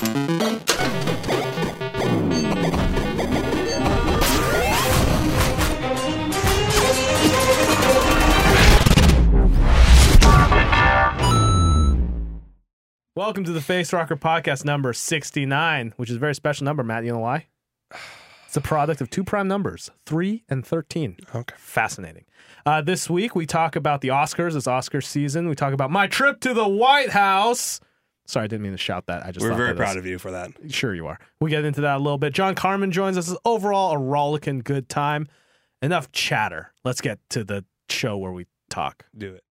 Welcome to the Face Rocker Podcast number 69, which is a very special number, Matt. You know why? It's a product of two prime numbers, 3 and 13. Okay. Fascinating. This week, we talk about the Oscars. It's Oscar season. We talk about my trip to the White House. Sorry, I didn't mean to shout that. We're very proud of you for that. Sure you are. We get into that a little bit. John Carmen joins us. Overall, a rollicking good time. Enough chatter. Let's get to the show where we talk. Do it.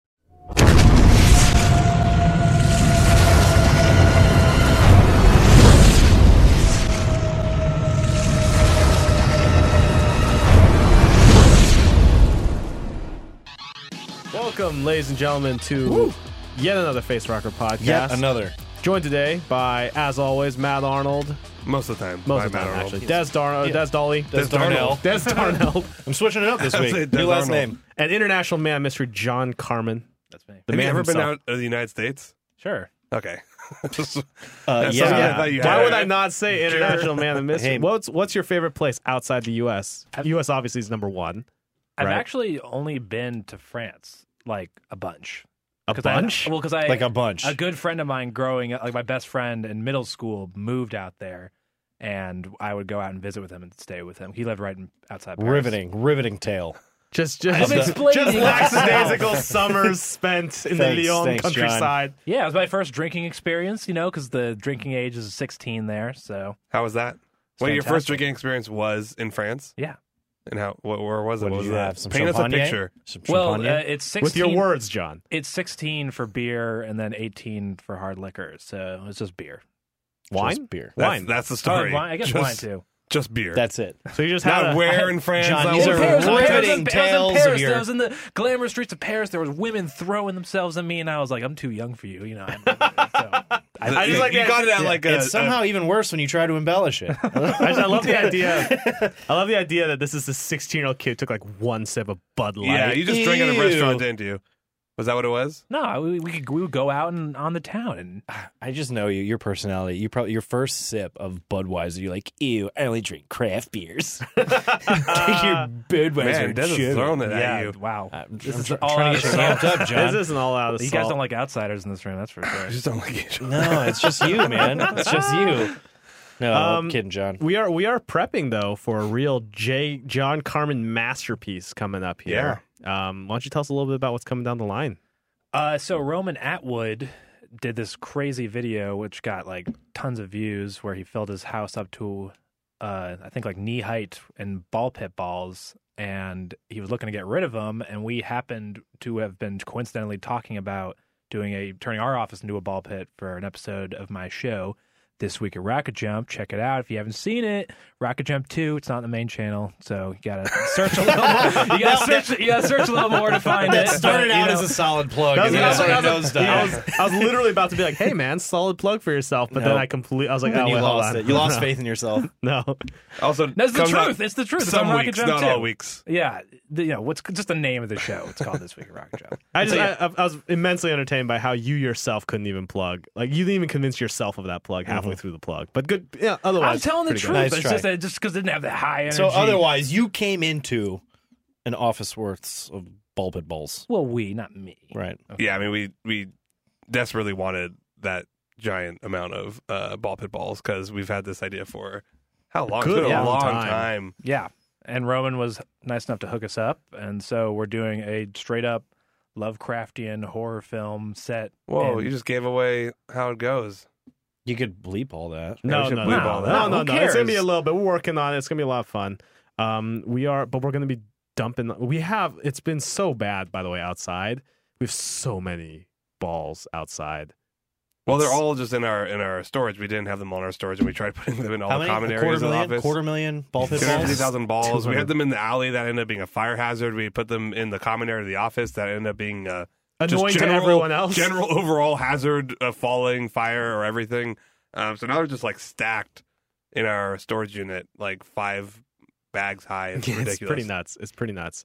Welcome, ladies and gentlemen, to yet another Face Rocker podcast. Yet another. Joined today by, as always, Matt Arnold. Most of the time. Most of the time, actually. Des Darnell. Des Darnell. Des Darnell. I'm switching it up this week. Des New last Arnold. name. And international man mystery John Carmen. That's me. The Have man you ever been himself. out of the United States? Sure. Okay. That's Yeah. something I thought you Why had. would I not say international man of mystery? Hey. What's your favorite place outside the U.S.? U.S. obviously is number one. I've Right. actually only been to France like a bunch. A bunch? Because Like a bunch. A good friend of mine growing up, like my best friend in middle school, moved out there, and I would go out and visit with him and stay with him. He lived right outside Paris. Riveting tale. Just explaining. lackadaisical summers spent in the Thanks, Lyon John. countryside. Yeah, it was my first drinking experience, because the drinking age is 16 there. So How was that? Well, your first fantastic. drinking experience was in France? yeah. And where was it? What What did was you that? have? Some Paint us a champagne? picture. Some Well, champagne? it's 16 With your words, John. It's 16 for beer and then 18 for hard liquor. So it's just beer. Wine? Just beer. Wine. That's the Oh, story. wine, I guess just, wine too. Just beer. That's it. So you just had Not where in France. John, that these was. are Paris, riveting I was in tales Paris. of your- I was in the glamour streets of Paris. There was women throwing themselves at me, and I was like, "I'm too young for you." I just like you the got it idea- at like a. It's somehow even worse when you try to embellish it. I love the idea. I love the idea that this is a 16-year-old kid who took like one sip of Bud Light. Yeah, you just drank at a Ew. restaurant, didn't you? Was that what it was? No, we would go out and on the town, and I just know you, your personality. You probably your first sip of Budweiser, you're like, ew, I only drink craft beers. Take your Budweiser. Man, Des is shit. throwing it yeah, at you. wow. This is is all trying out to of get you amped up, This John. isn't all out of You salt. guys don't like outsiders in this room, that's for sure. I just don't like each other. No, it's just you, man. It's just you. No, I'm kidding, John. We are prepping though for a real John Carmen masterpiece coming up here. Why don't you tell us a little bit about what's coming down the line? So Roman Atwood did this crazy video, which got like tons of views, where he filled his house up to, I think like knee height in ball pit balls, and he was looking to get rid of them. And we happened to have been coincidentally talking about turning our office into a ball pit for an episode of my show, This Week at Rocket Jump. Check it out if you haven't seen it. Rocket Jump 2, it's not on the main channel, so you gotta search a little more. You gotta search a little more to find it. That started But, you out know, as a solid plug. That was- and then that it was- started that was- nosedive. I was literally about to be like, "Hey, man, solid plug for yourself," but then No. I was like, Then "Oh, you wait, hold lost on. it. You lost No. faith in yourself. No, Also, That's the comes out truth. It's the truth. It's on Some Rocket weeks, Jump not too. all weeks. Yeah, what's just the name of the show? It's called This Week at Rocket Jump. I just So, yeah. I was immensely entertained by how you yourself couldn't even plug. Like you didn't even convince yourself of that plug halfway through the plug. But good, yeah. Otherwise, I'm telling the pretty truth. good. Nice It's try. just that just because it didn't have the high energy. So otherwise, you came into an office worth of ball pit balls. well, not me. Right. Yeah, I mean, we desperately wanted that giant amount of ball pit balls because we've had this idea for how long? Good It's been a long long time. time. Yeah, and Roman was nice enough to hook us up, and so we're doing a straight up Lovecraftian horror film set. Whoa, and- you just gave away how it goes. You could bleep all that. No, we should no, bleep no, all no, that. no, Who no. It's gonna be cares? a little bit. We're working on it. It's gonna be a lot of fun. But we're gonna be dumping. It's been so bad, by the way, outside. We have so many balls outside. Well, they're all just in our storage. We didn't have them on our storage, and we tried putting them in all How the many? common A areas of the office. 250,000 ball pit balls. 250,000 balls. We 200. had them in the alley that ended up being a fire hazard. We put them in the common area of the office that ended up being just Annoying to general, everyone else. General overall hazard of falling, fire, or everything. So now they're just like stacked in our storage unit, like 5 bags high. It's ridiculous. It's pretty nuts. It's pretty nuts.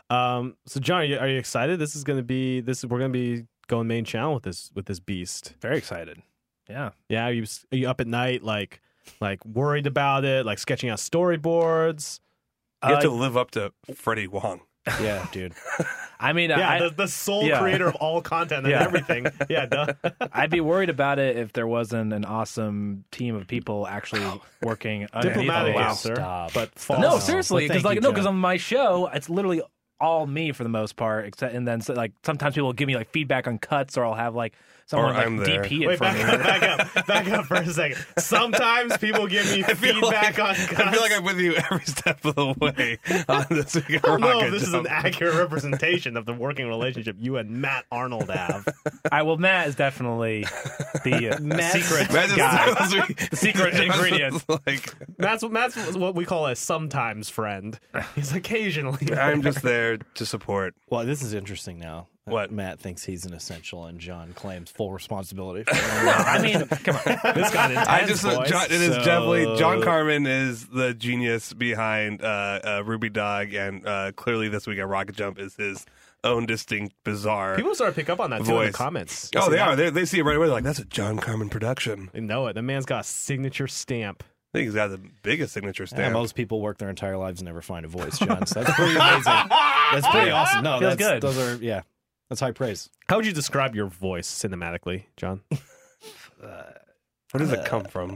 So John, are you excited? We're gonna be going main channel with this beast. Very excited. Yeah. Yeah, are you up at night like worried about it, like sketching out storyboards? You have to live up to Freddie Wong. Yeah, dude. I mean, Yeah, the sole yeah. creator of all content and Yeah. everything. Yeah, duh. I'd be worried about it if there wasn't an awesome team of people actually working underneath Diplomatic all this. answer, Stop. but false. No, seriously, Well, because thank you, because John. on my show, it's literally all me for the most part. Except, and then like sometimes people will give me like feedback on cuts, or I'll have like someone I'm like there. DP it Wait, for me. back up for a second. Sometimes people give me feedback on cuts. I feel like I'm with you every step of the way on this week. I don't know if this is an accurate representation of the working relationship you and Matt Arnold have. Matt is definitely the secret Matt guy, just the secret ingredient. Like, Matt's what we call a sometimes friend. He's occasionally. I'm just there to support. Well, this is interesting now. What? Matt thinks he's an essential, and John claims full responsibility for I mean, come on. This got intense, I just boys. John, it is So- definitely John Carmen is the genius behind Ruby Dog, and clearly this week at Rocket Jump is his own distinct, bizarre. People started to pick up on that too in the Voice. comments. Oh, You see they that? are. They see it right away. They're like, that's a John Carmen production. They know it. The man's got a signature stamp. I think he's got the biggest signature Yeah, stamp. most people work their entire lives and never find a voice, John. So that's pretty amazing. That's pretty awesome. No, Feels that's good. Those are that's high praise. How would you describe your voice cinematically, John? Where does it come from?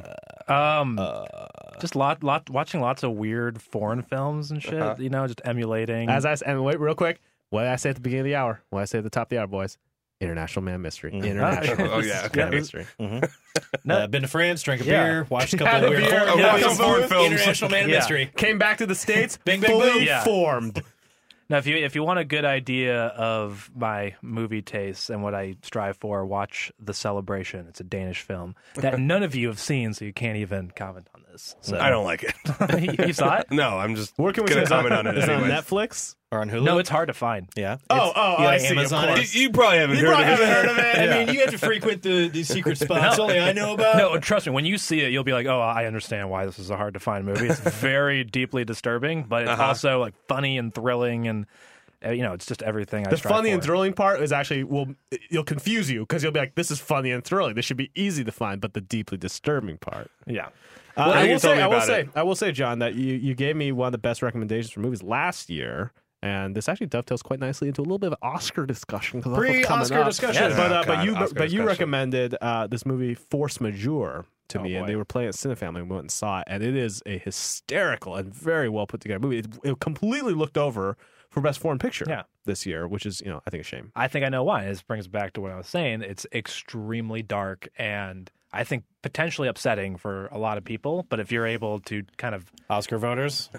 Just watching lots of weird foreign films and shit. You know, just emulating. And wait, real quick. What did I say at the beginning of the hour? What did I say at the top of the hour, boys? International Man Mystery. International Oh, yeah, okay. Man Mystery. No. Been to France, drank a Yeah. beer, watched a Had couple a of weird beer, foreign watched movies. some foreign films. International Man of Yeah. Mystery. Came back to the States, Bing, bing, fully boom. Yeah. formed. Now, if you want a good idea of my movie tastes and what I strive for, watch The Celebration. It's a Danish film that none of you have seen, so you can't even comment on this. So I don't like it. you saw it? No, I'm just Where can we gonna say comment on it Is it on anyways. Netflix? Or on Hulu. No, it's hard to find. yeah. Oh, You I like see. Amazon Of it? course. You probably haven't heard probably of it. haven't heard of it. I mean, you have to frequent the secret spots only I know about. No, trust me. When you see it, you'll be like, "Oh, I understand why this is a hard to find movie." It's very deeply disturbing, but it's also like funny and thrilling, and it's just everything. I The strive funny for. and thrilling part is actually you'll confuse you because you'll be like, "This is funny and thrilling. This should be easy to find," but the deeply disturbing part. Yeah. I you will told say, me about I will say, John, that you gave me one of the best recommendations for movies last year, and this actually dovetails quite nicely into a little bit of Oscar discussion. Pre-Oscar discussion. Yes. Yeah, But you Oscar discussion. recommended this movie Force Majeure to me, and boy. they were playing at Cinefamily, and we went and saw it, and it is a hysterical and very well put together movie. It completely looked over for Best Foreign Picture this year, which is I think a shame. I think I know why. This brings back to what I was saying. It's extremely dark and I think potentially upsetting for a lot of people. But if you're able to kind of Oscar voters.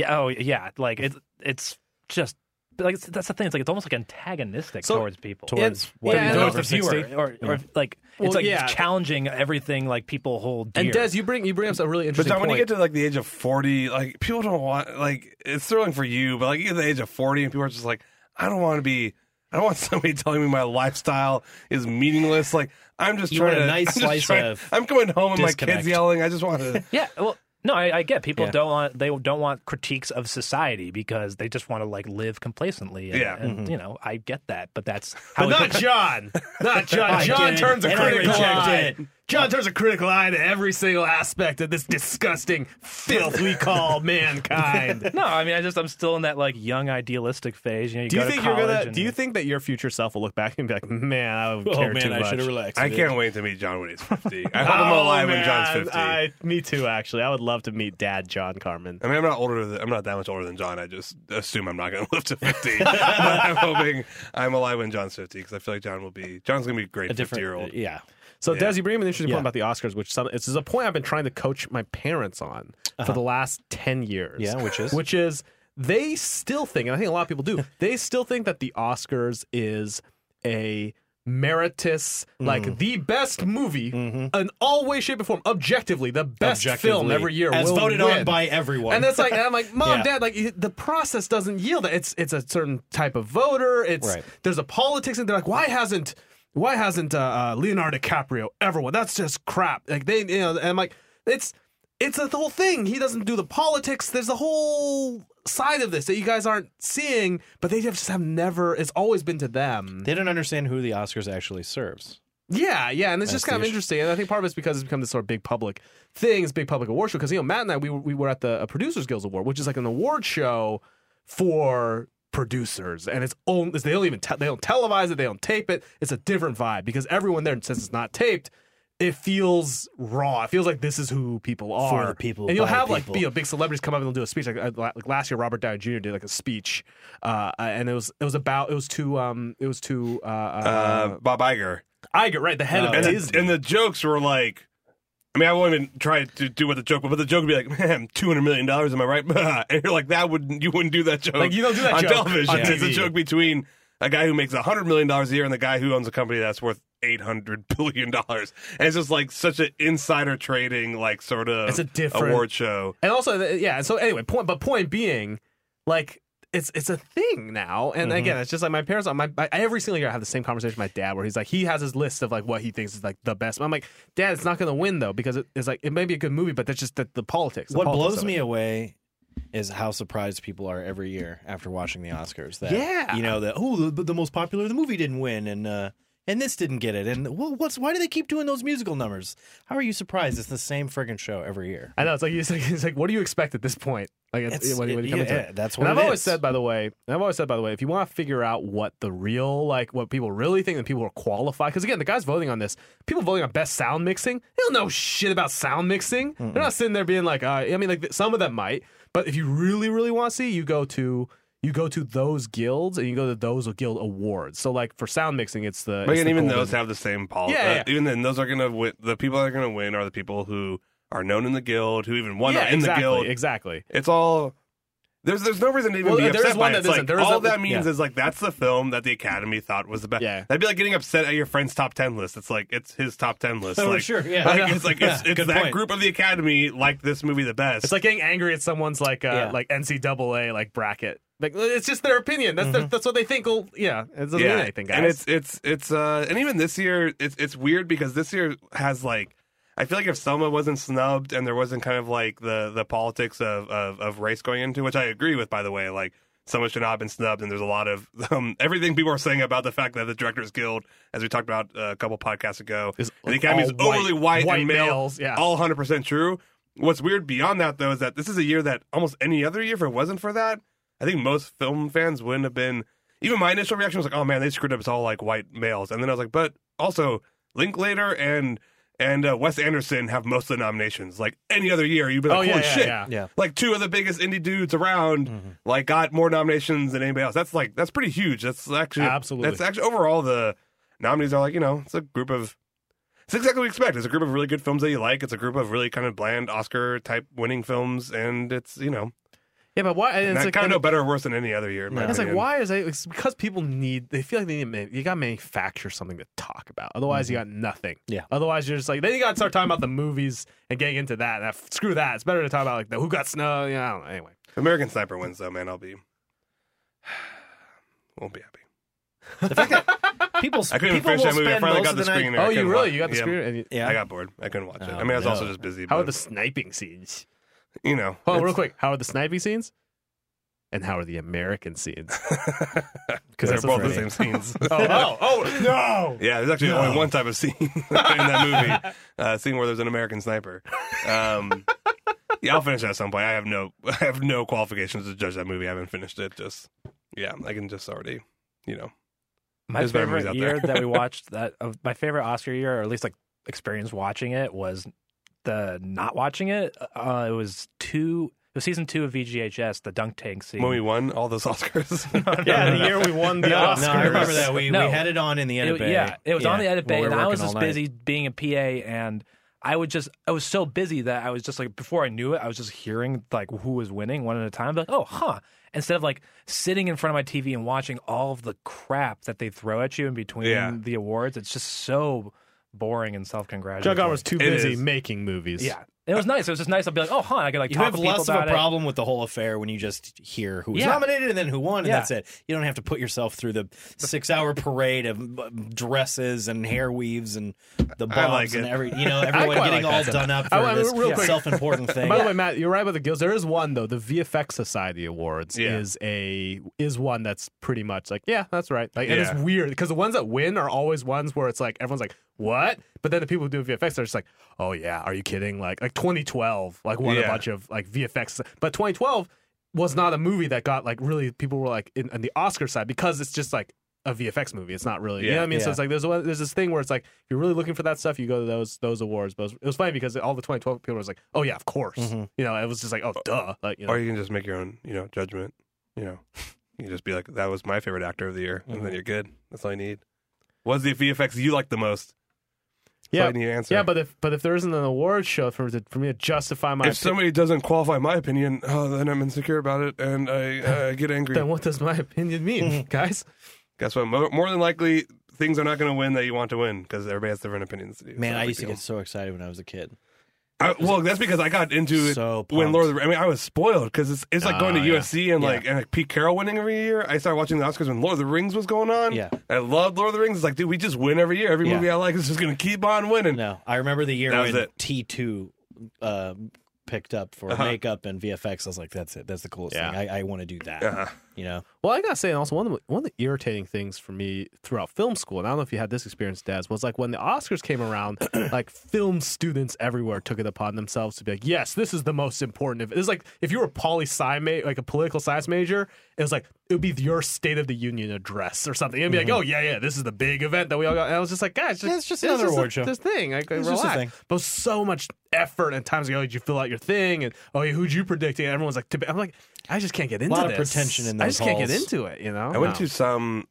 like it's just like that's the thing. It's like it's almost like antagonistic towards people. Towards and towards over the viewer, 60. or like Well, it's like yeah. challenging everything like people hold dear. And Des, you bring up a really But interesting John, when you point. get to like the age of 40, like people don't want like it's thrilling for you, but like you get to the age of 40 and people are just like, I don't want somebody telling me my lifestyle is meaningless. Like I'm just You trying want a to nice I'm just slice trying- of I'm coming home and my disconnect. kids yelling. I just want to. Yeah, well, no, I get people Yeah. don't want critiques of society because they just want to like live complacently. And, Yeah. and I get that, but that's how But we not John. Not John. I John did, turns a and I critical reject eye. it. John turns a critical eye to every single aspect of this disgusting filth we call mankind. No, I mean I'm still in that like young idealistic phase. You know, Do you go to think you're college gonna? and- Do you think that your future self will look back and be like, "Man, I would Oh care man, too I much." should have relaxed. I a bit. can't wait to meet John when he's 50. I hope I'm alive when John's 50. Me too. Actually, I would love to meet Dad John Carmen. I mean, I'm not that much older than John. I just assume I'm not going to live to 50. But I'm hoping I'm alive when John's 50 because I feel like John's going to be a great A different 50-year-old. Yeah. So, Yeah. Des, you bring up an interesting Yeah. point about the Oscars, which this is a point I've been trying to coach my parents on for the last 10 years. Yeah, which is? They still think, and I think a lot of people do, they still think that the Oscars is a meritorious, like the best movie in all way, shape, or form, objectively, the best film every year as will voted win. on by everyone. And that's like, and I'm like, Mom, Yeah. Dad, like the process doesn't yield that. It's a certain type of voter. Right. There's a politics, and they're like, why hasn't Leonardo DiCaprio ever won? That's just crap. Like and I'm like, it's the whole thing. He doesn't do the politics. There's a whole side of this that you guys aren't seeing, but they just have never. It's always been to them. They don't understand who the Oscars actually serves. Yeah, and it's just kind of Prestige. interesting, and I think part of it's because it's become this sort of big public thing, this big public award show. Because Matt and I, we were at the Producers Guild Award, which is like an award show for producers, and they don't even they don't televise it, they don't tape it. It's a different vibe because everyone there, since it's not taped, it feels raw. It feels like this is who people are. For the people, and you'll by the have like people. big celebrities come up and they'll do a speech. Like last year, Robert Downey Jr. did like a speech, and it was to Bob Iger. Iger, right? The head of Disney. And the jokes were like, I mean, I won't even try to do what the joke, but the joke would be like, man, $200 million, am I right? And you're like, you wouldn't do that joke. Like, you don't do that on joke television. on It's a TV. joke between a guy who makes $100 million a year and the guy who owns a company that's worth $800 billion. And it's just like such an insider trading, like sort of It's a different- award show. And also, so anyway, point being, like, it's a thing now. And again, it's just like my parents, every single year I have the same conversation with my dad where he's like, he has his list of like what he thinks is like the best. I'm like, Dad, it's not going to win though, because it's like, it may be a good movie, but that's just the politics. What blows me away is how surprised people are every year after watching the Oscars. That, Yeah. you know, the most popular, the movie didn't win, and this didn't get it. And why do they keep doing those musical numbers? How are you surprised? It's the same friggin' show every year. I know, it's like, what do you expect at this point? Like, when you come into it. That's And what I've it always is. said, by the way, if you want to figure out what the real, like, what people really think and people are qualified, because again, the guys voting on this, people voting on best sound mixing, they don't know shit about sound mixing. They're not sitting there being like, I mean, like, some of them might, but if you really, really want to see, you go to those guilds and you go to those guild awards. So, like, for sound mixing, it's the. But it's the even golden- those have the same policy. Yeah. Even then, those are going to win. The people that are going to win are the people who are known in the guild, who even won in the guild. Exactly. It's all. There's no reason to even be there upset is one by it. that It's isn't. like, There is all a- that means yeah. is like that's the film that the Academy thought was the best. Yeah. That'd be like getting upset at your friend's top 10 list. It's like it's his top 10 list. Oh, like, sure, yeah. Like, it's like Yeah, it's good that point. group of the Academy liked this movie the best. It's like getting angry at someone's like NCAA like bracket. Like, it's just their opinion. That's what they think. It doesn't mean anything, guys. And it's and even this year it's weird because this year has like I feel like if Selma wasn't snubbed and there wasn't kind of like the politics of race going into, which I agree with, by the way, like Selma should not have been snubbed, and there's a lot of everything people are saying about the fact that the Directors Guild, as we talked about a couple podcasts ago, Is the Academy is all overly white and male, males, yeah. all 100% true. What's weird beyond that, though, is that this is a year that almost any other year, if it wasn't for that, I think most film fans wouldn't have been. Even my initial reaction was like, "Oh man, they screwed up. It's all like white males." And then I was like, "But also, Linklater and Wes Anderson have most of the nominations. Like any other year, you'd be like, holy shit!" Yeah. Like two of the biggest indie dudes around, like got more nominations than anybody else. That's pretty huge. That's actually Absolutely. That's actually overall the nominees are like it's a group of. It's exactly what we expect. It's a group of really good films that you like. It's a group of really kind of bland Oscar type winning films, and it's Yeah, but why? And not it's like, kind of no better or worse than any other year. In my it's like, opinion. why is it? It's because people they feel like you got to manufacture something to talk about. Otherwise, you got nothing. Yeah. Otherwise, you're just like, then you got to start talking about the movies and getting into that. Screw that. It's better to talk about like who got snow. I don't know. Anyway. If American Sniper wins, though, man, won't be happy. The fact that people I couldn't even people finish will that movie. I spend finally most got of the the night- screener. Oh, I you couldn't really? watch- You got the yeah. screen? And Yeah. I got bored. I couldn't watch it. Oh, I mean, I was also no. just busy. how are but, the sniping scenes? Hold Hold on, real it's- quick. How are the sniping scenes? And how are the American scenes? Because they're That's both the right. same scenes. oh, no! Yeah, there's actually only one type of scene in that movie, scene where there's an American sniper. Yeah, I'll finish it at some point. I have no qualifications to judge that movie. I haven't finished it. I can just already, My There's better movies favorite out year there. that we watched my favorite Oscar year, or at least like experience watching it, was the not watching it. It was season 2 of VGHS, the dunk tank scene. when we won all those Oscars. Yeah, the year we won the Oscars. No, I remember that. We had it on in the edit bay. Yeah, it was on the edit bay, while we and were I was working just all night. busy being a PA, and I was so busy that I was just like, before I knew it, I was just hearing like who was winning one at a time. Like, oh, huh. Instead of like sitting in front of my TV and watching all of the crap that they throw at you in between Yeah. the awards, it's just so boring and self-congratulatory. Chuck was too It busy is. making movies. Yeah. It was nice. It was just nice. I'd be like, oh, I could like You talk have to people less of about a problem with the whole affair when you just hear who was Yeah. nominated and then who won, and Yeah. that's it. You don't have to put yourself through the 6-hour parade of dresses and hair weaves and the I like bobs and it. everyone quite getting like all that. done up I for want- this real quick. self-important thing. By the way, Matt, you're right about the guilds. There is one though. The VFX Society Awards Yeah. is one that's pretty much like, yeah, that's right. Like, and it's Yeah. weird because the ones that win are always ones where it's like everyone's like, what? But then the people who do VFX, they're just like, oh yeah, are you kidding? Like 2012, like won a Yeah. bunch of like VFX, but 2012 was not a movie that got like really people were like in the Oscar side because it's just like a VFX movie. It's not really, you know what I mean? So Yeah. it's like there's this thing where it's like if you're really looking for that stuff, you go to those awards. But it was funny because all the 2012 people was like, oh yeah, of course. Mhm. You know, it was just like, oh duh, like you know. Or you can just make your own, judgment. You can just be like, that was my favorite actor of the year, and then you're good. That's all you need. What's the VFX you like the most? That's all Yeah, I need to answer. yeah, but if there isn't an award show for me to justify my if somebody doesn't qualify my opinion, then I'm insecure about it, and I get angry. then what does my opinion mean, guys? Guess what? More than likely, things are not going to win that you want to win because everybody has different opinions. Man, So I big used to deal. get so excited when I was a kid. Well, that's because I got into it So when pumped. Lord of the I was spoiled because it's like going to yeah. USC and Yeah. like Pete Carroll winning every year. I started watching the Oscars when Lord of the Rings was going on. Yeah. I loved Lord of the Rings. It's like, dude, we just win every year. Every Yeah. movie I like is just going to keep on winning. No, I remember the year That was when it. T2 picked up for makeup and VFX. I was like, that's it. That's the coolest Yeah. thing. I want to do that. Uh-huh. You know? Well, I gotta say, and also one of the irritating things for me throughout film school, and I don't know if you had this experience, Daz, was like when the Oscars came around, like film students everywhere took it upon themselves to be like, yes, this is the most important. It was like if you were a poli-sci like a political science major, it was like it would be your State of the Union address or something. It'd be like, oh yeah, this is the big event that we all got. And I was just like, guys, Yeah, it's just another award show. This thing, like, It's relax. just a thing. But so much effort and times ago, did you fill out your thing? And oh, yeah, who'd you predict? And everyone's like, I'm like, I just can't get into lot this. of pretension in I those just can't get halls. into it. You know, I went to some.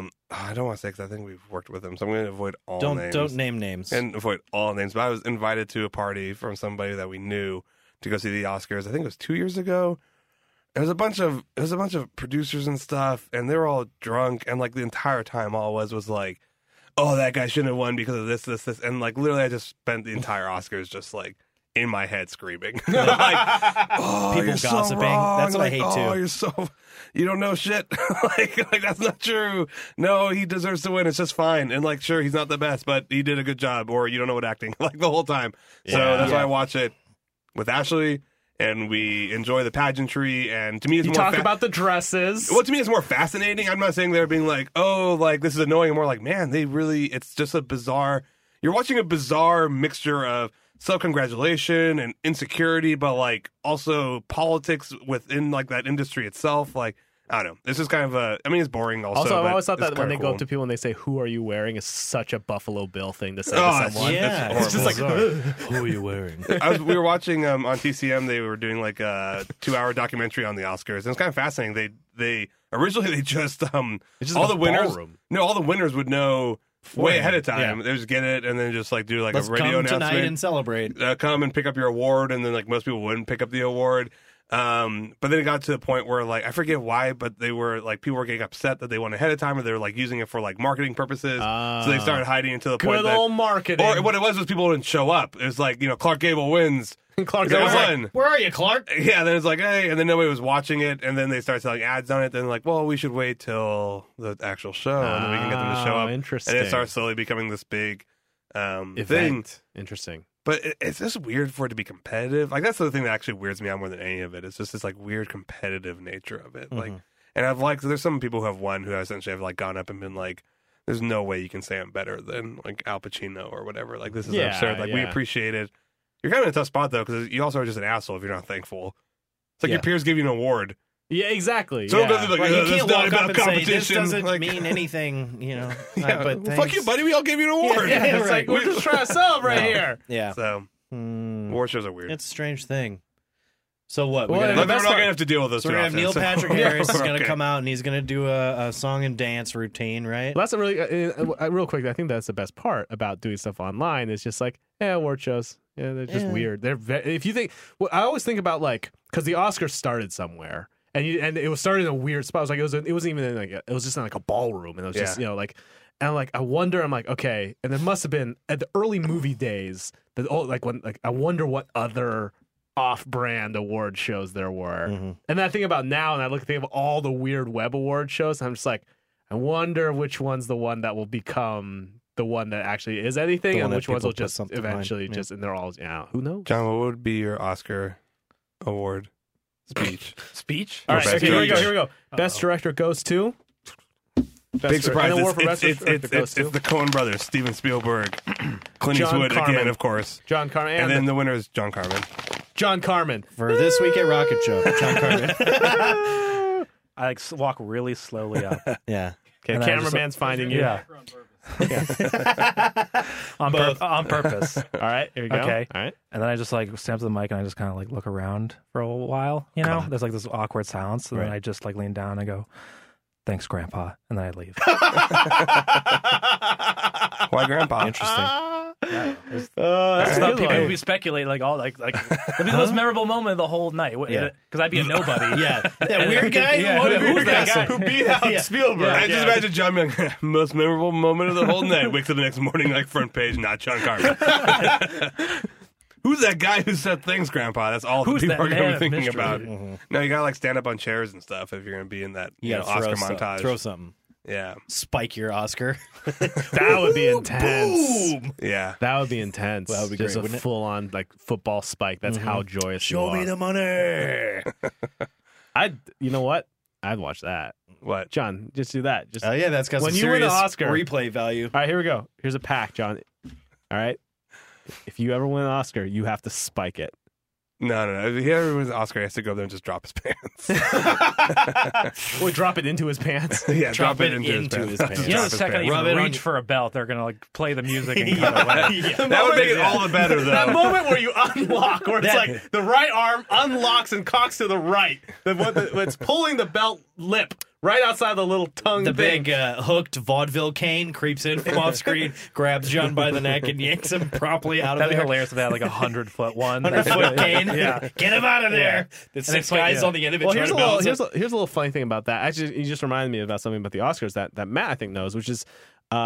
I don't want to say because I think we've worked with them, so I'm going to avoid all names. Don't name names. And avoid all names. But I was invited to a party from somebody that we knew to go see the Oscars. I think it was 2 years ago. It was a bunch of producers and stuff, and they were all drunk. And like the entire time, all it was like, oh, that guy shouldn't have won because of this, and like literally, I just spent the entire Oscars just like in my head screaming, like, oh, People you're so gossiping. wrong. That's what I Like, hate, oh, too. you don't know shit. like that's not true. No, he deserves to win. It's just fine. And like, sure, he's not the best, but he did a good job. Or you don't know what acting like the whole time. So that's why I watch it with Ashley, and we enjoy the pageantry. And to me, it's You more talk about the dresses. well, to me, it's more fascinating. I'm not saying they're being like, oh, like this is annoying. I'm more like, man, it's just a bizarre. You're watching a bizarre mixture of self-congratulation and insecurity, but like also politics within like that industry itself. Like, I don't know. This is kind of it's boring also. Also, I've but always thought it's that when they kinda go cool. up to people and they say, "Who are you wearing?" is such a Buffalo Bill thing to say Oh, to it's, someone. Yeah, it's It's just like, who are you wearing? we were watching on TCM. They were doing like a 2-hour documentary on the Oscars, and it's kind of fascinating. They originally just it's just all a the winners. ballroom. No, all the winners would know way ahead of time. Yeah. They just get it and then just like do like Let's a radio come tonight announcement. and celebrate. Come and pick up your award, and then like most people wouldn't pick up the award. But then it got to the point where like I forget why, but they were like people were getting upset that they won ahead of time, or they were like using it for like marketing purposes. So they started hiding it to the point Good that, old marketing. or what it was people wouldn't show up. It was like Clark Gable wins. Clark That Gable was was like, like, Where are you, Clark? yeah, then it's like, hey, and then nobody was watching it, and then they started selling ads on it. Then like, well, we should wait till the actual show, and then we can get them to show up. Interesting. And it starts slowly becoming this big thing. Event. Interesting. But it's just weird for it to be competitive. Like that's the thing that actually weirds me out more than any of it. It's just this like weird competitive nature of it. Like, and I've liked. There's some people who have won who essentially have like gone up and been like, "There's no way you can say I'm better than like Al Pacino or whatever." Like this is Yeah, absurd. Like we yeah. appreciate it. You're kind of in a tough spot though because you also are just an asshole if you're not thankful. It's like Yeah. your peers give you an award. Yeah, exactly. So yeah. don't go through, like, Right, you this can't is not walk about up and say, this competition. doesn't Like- mean anything, you know. Yeah, but well, fuck you, buddy. We all gave you an award. Yeah, it's right. like we're just trying to celebrate here. Yeah. So Hmm. award shows are weird. It's a strange thing. So what? Well, We're the But gonna, we're best not part- gonna have to deal with those. so we're too gonna have often, Neil so- Patrick Harris is gonna Okay. come out and he's gonna do a song and dance routine, right? Well, that's a really real quick. I think that's the best part about doing stuff online. Is just like, award shows. Yeah, they're just Yeah. weird. They're if you think. Well, I always think about like because the Oscars started somewhere. And it was started in a weird spot. It was like it wasn't even in like it was just in like a ballroom, and it was just Yeah. like, And I'm like, I wonder. I'm like, okay, and it must have been at the early movie days. That I wonder what other off-brand award shows there were. And then I think about now, and I think of all the weird web award shows. And I'm just like, I wonder which one's the one that will become the one that actually is anything, and which ones will just eventually just, and they're all, who knows? John, what would be your Oscar award speech? Speech? All right, Best okay, here we director. go. Best director goes to. Big surprise. Final award for best director It's goes to the Coen brothers, Steven Spielberg, Clint John Eastwood Carmen. again, of course. John Carmen. And then the winner is John Carmen. John Carmen. For this week at Rocket Show, John Carmen. I like walk really slowly up. Yeah. Okay, And I cameraman's finding you. Yeah. on purpose. All right, here we go. Okay. All right. And then I just like stand up to the mic and I just kind of like look around for a while. There's like this awkward silence, and then I just like lean down and I go, "Thanks, Grandpa," and then I leave. Why Grandpa? Interesting. That's I a thought good people one. would be speculating like all like it'd be the most memorable moment of the whole night. Yeah. Because I'd be a nobody. Yeah. That weird guy? Yeah, What- who's who's that that guy? Who beat out Spielberg? I just imagine John being like, most memorable moment of the whole night. Wakes up the next morning, like front page, not John Carmen. Who's that guy who said thanks, Grandpa? That's all Who's the people that are going man to of be thinking mystery? about. No, you got to like stand up on chairs and stuff if you're going to be in that You gotta Oscar throw montage. throw something. Yeah. Spike your Oscar. That would be intense. Boom. Yeah. That would be intense. That would be just great, a wouldn't it? full-on like football spike. That's how joyous Show you me are. the money. You know what? I'd watch that. What? John, just do that. Just Oh, yeah, that's got When some you win an serious Oscar- replay value. All right, here we go. Here's a pack, John. All right. If you ever win an Oscar, you have to spike it. No. If he ever wins an Oscar, he has to go there and just drop his pants. Or drop it into his pants. Yeah, Drop it into his pants. You know, the second you Rub it on reach your- for a belt, they're gonna like play the music and cut away. That would make it all the better, though. That moment where you unlock, where it's That- like the right arm unlocks and cocks to the right. It's pulling the belt lip right outside the little tongue The thing. big hooked vaudeville cane creeps in from off screen, grabs John by the neck, and yanks him promptly out of That'd be there. hilarious if they had like 100-foot one. 100-foot cane. Yeah. Get him out of there. The And six it's like, guys yeah. on the end of it Well, trying here's a to little balance it. here's a little funny thing about that. Actually, you just reminded me about something about the Oscars that Matt I think knows, which is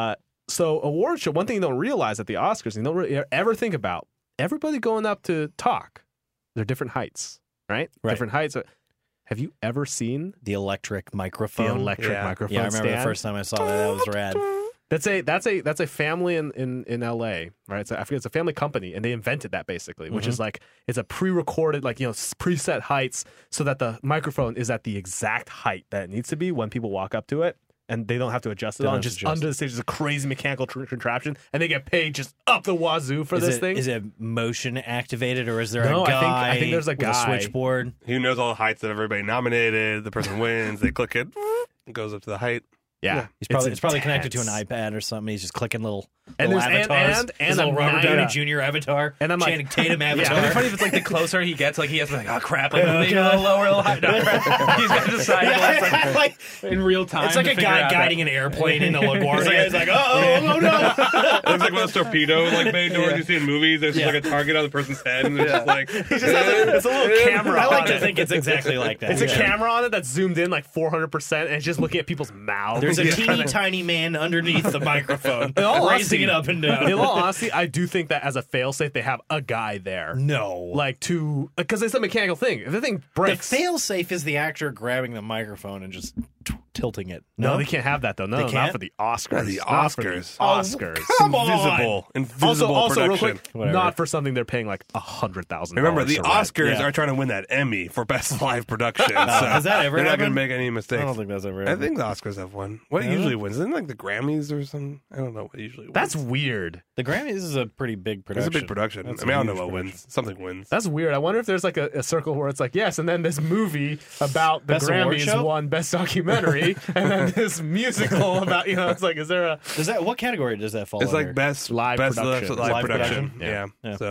so award show. One thing you don't realize at the Oscars, you don't really ever think about everybody going up to talk. They're different heights, right? Right. Different heights. Have you ever seen The electric the microphone. electric Yeah. microphone Yeah, I remember stand? the first time I saw that. That was rad. That's a family in LA, right? I forget, it's a family company, and they invented that basically, which is like it's a pre-recorded, like preset heights, so that the microphone is at the exact height that it needs to be when people walk up to it, and they don't have to adjust it Don't on. have to Just adjust under the stage is a crazy mechanical contraption, and they get paid just up the wazoo for this thing. Is it motion activated, or is there No, a guy I think there's a with guy. a switchboard? He knows all the heights of everybody nominated. The person wins. They click it. It goes up to the height. Yeah, It's probably connected to an iPad or something. He's just clicking little And little there's- and- avatars. and His little a Robert night- Downey Jr. avatar. And I'm like- Channing Tatum It'd be avatar. funny if it's like the closer he gets, like he has to be like, oh crap, like maybe a little lower, a little higher. No, he's got to decide Yeah, like, in real time. it's like to a figure guy out guiding that. an airplane into LaGuardia. It's like, oh no. It looks like one of those torpedo like bay doors you see in movies. There's just like a target on the person's head, and it's just like it's a little camera. I like on to it. think it's exactly like that. It's a Yeah. camera on it that's zoomed in like 400%, and it's just looking at people's mouths. There's a teeny tiny man underneath the microphone, In all raising honesty- it up and down. In all honesty, I do think that as a failsafe, they have a guy there. No. Like because it's a mechanical thing. If the thing the breaks. fail-safe is the actor grabbing the microphone and just tilting it. No, they can't have that though. No, not can't? for the Oscars. The Not for the Oscars. Oscars. Come on. Invisible Also, real production. quick, Whatever. not for something they're paying like $100,000. Remember, the to rent. Oscars Yeah. are trying to win that Emmy for best live production. So has that ever they're not going to happened? make any mistakes. I don't think that's ever I happened. think the Oscars have won. What Have usually they? wins? Isn't it like the Grammys or something? I don't know what usually wins. That's weird. The Grammys is a pretty big It's production. a big production. That's I mean, I a don't know huge what wins. Something wins. That's weird. I wonder if there's like a circle where it's like, yes, and then this movie about the Best award Grammys show? won Best Documentary, and then this musical about, it's like, is there a. What category does that fall It's under? like best Live best production. live Live production. production? Yeah. Yeah. So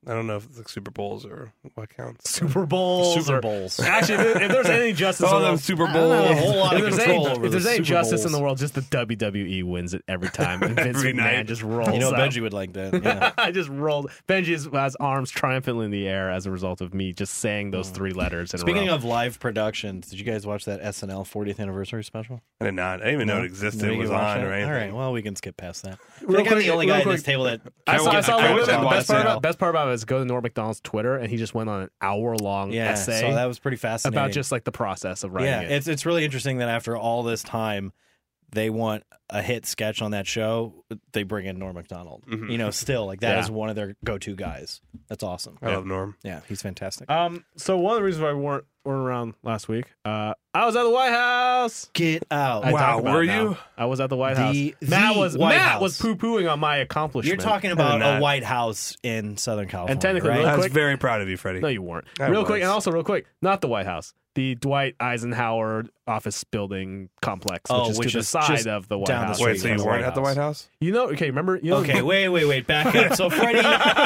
I don't know if it's like Super Bowls or what counts. Super Bowls. Super or- Bowls. Actually, if there's any justice in All the them world, Super I don't know, a Bowls. whole lot of if there's control any, over if there's the any Super justice in Bowls. the world, just the WWE wins it every time. And Vince Every McMahon night. just rolls. You know, out. Benji would like that. Yeah. I just rolled. Benji has arms triumphantly in the air as a result of me just saying those 3 letters in Speaking a row. of live productions, did you guys watch that SNL 40th anniversary special? I did not. I didn't even know it existed. No, It you was watched on it? or anything. All right, well, we can skip past that. I Real think I'm quick- the only real guy at quick. this table that I saw I the watched that best part SNL. about best part about it is go to Norm Macdonald's Twitter and he just went on an hour-long Yeah, essay so that was pretty fascinating. about just like the process of writing yeah, it. it's really interesting that after all this time, they want a hit sketch on that show. They bring in Norm Macdonald. Mhm. You know, still like that Yeah. is one of their go-to guys. That's awesome. I love Norm. Yeah, he's fantastic. So one of the reasons why we weren't around last week, I was at the White House. Get out. I Wow, talk about were it now. you? I was at the White The- House. the Matt was White House. poo-pooing on my accomplishment. You're talking about not. a White House in Southern California, And technically, right? real I was quick- very proud of you, Freddie. No, you weren't. I real was. quick, and also real quick, not the White House, the Dwight Eisenhower office building complex, which Oh, is which to the is side just of the White down the House. street Wait, so from you the weren't White at the House. White House? You know, okay, remember? You know, Okay, wait, back up. So Freddie,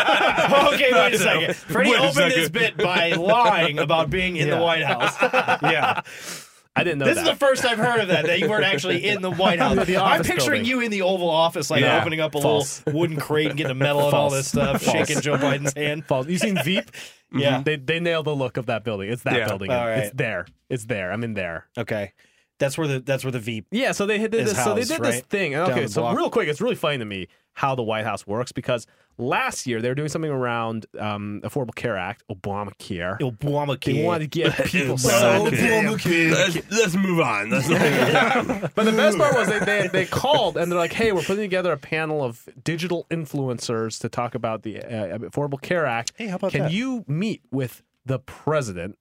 okay, wait a second. Freddie Wait a opened this second. bit by lying about being in the Yeah. White House. Yeah, I didn't know this that. is the first I've heard of that you weren't actually in the White House. The I'm office picturing building. you in the Oval Office, like Yeah. opening up a False. little wooden crate and getting a medal and all False. this stuff, False. shaking Joe Biden's hand. False. You seen Veep? Yeah. They nailed the look of that building. It's that Yeah. building. All right. It's there. It's there. I'm in there. Okay, that's where the Veep. Yeah, so they did His this. So they house, did this right? thing. And Down okay, the so block. real quick, it's really funny to me how the White House works because last year they were doing something around Affordable Care Act, Obamacare. Obamacare. They wanted to get people Obamacare. signed. Let's move on. But the best part was they called and they're like, "Hey, we're putting together a panel of digital influencers to talk about the Affordable Care Act. Hey, how about Can that? you meet with the president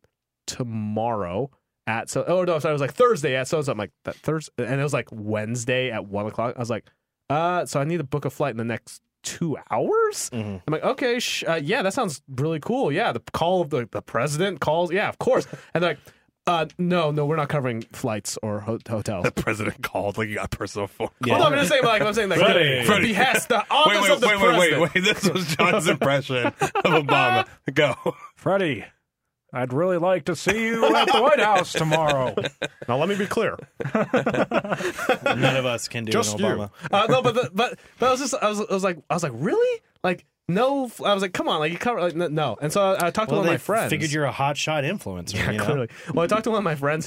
tomorrow at so? Oh no, sorry, it was like Thursday at so. I'm like that Thursday, and it was like Wednesday at 1:00. I was like, so I need to book a flight in the next 2 hours. Mhm. I'm like, okay, yeah, that sounds really cool. Yeah, the call of the president calls. Yeah, of course. And they're like, no, we're not covering flights or hotels. The president called like you got personal phone. Yeah. Well, no, I'm just saying, I'm saying, Freddie. the behest, the office of the president. wait. This was John's impression of Obama. Go. Freddie, I'd really like to see you at the White House tomorrow. Now, let me be clear. None of us can do Just an you. Obama. No, but I was just, I was like, really? Like, no, I was like, come on, like you cover, like, no. And so I talked to one of my friends. Figured you're a hotshot influencer. Yeah, you know? clearly. Well, I talked to one of my friends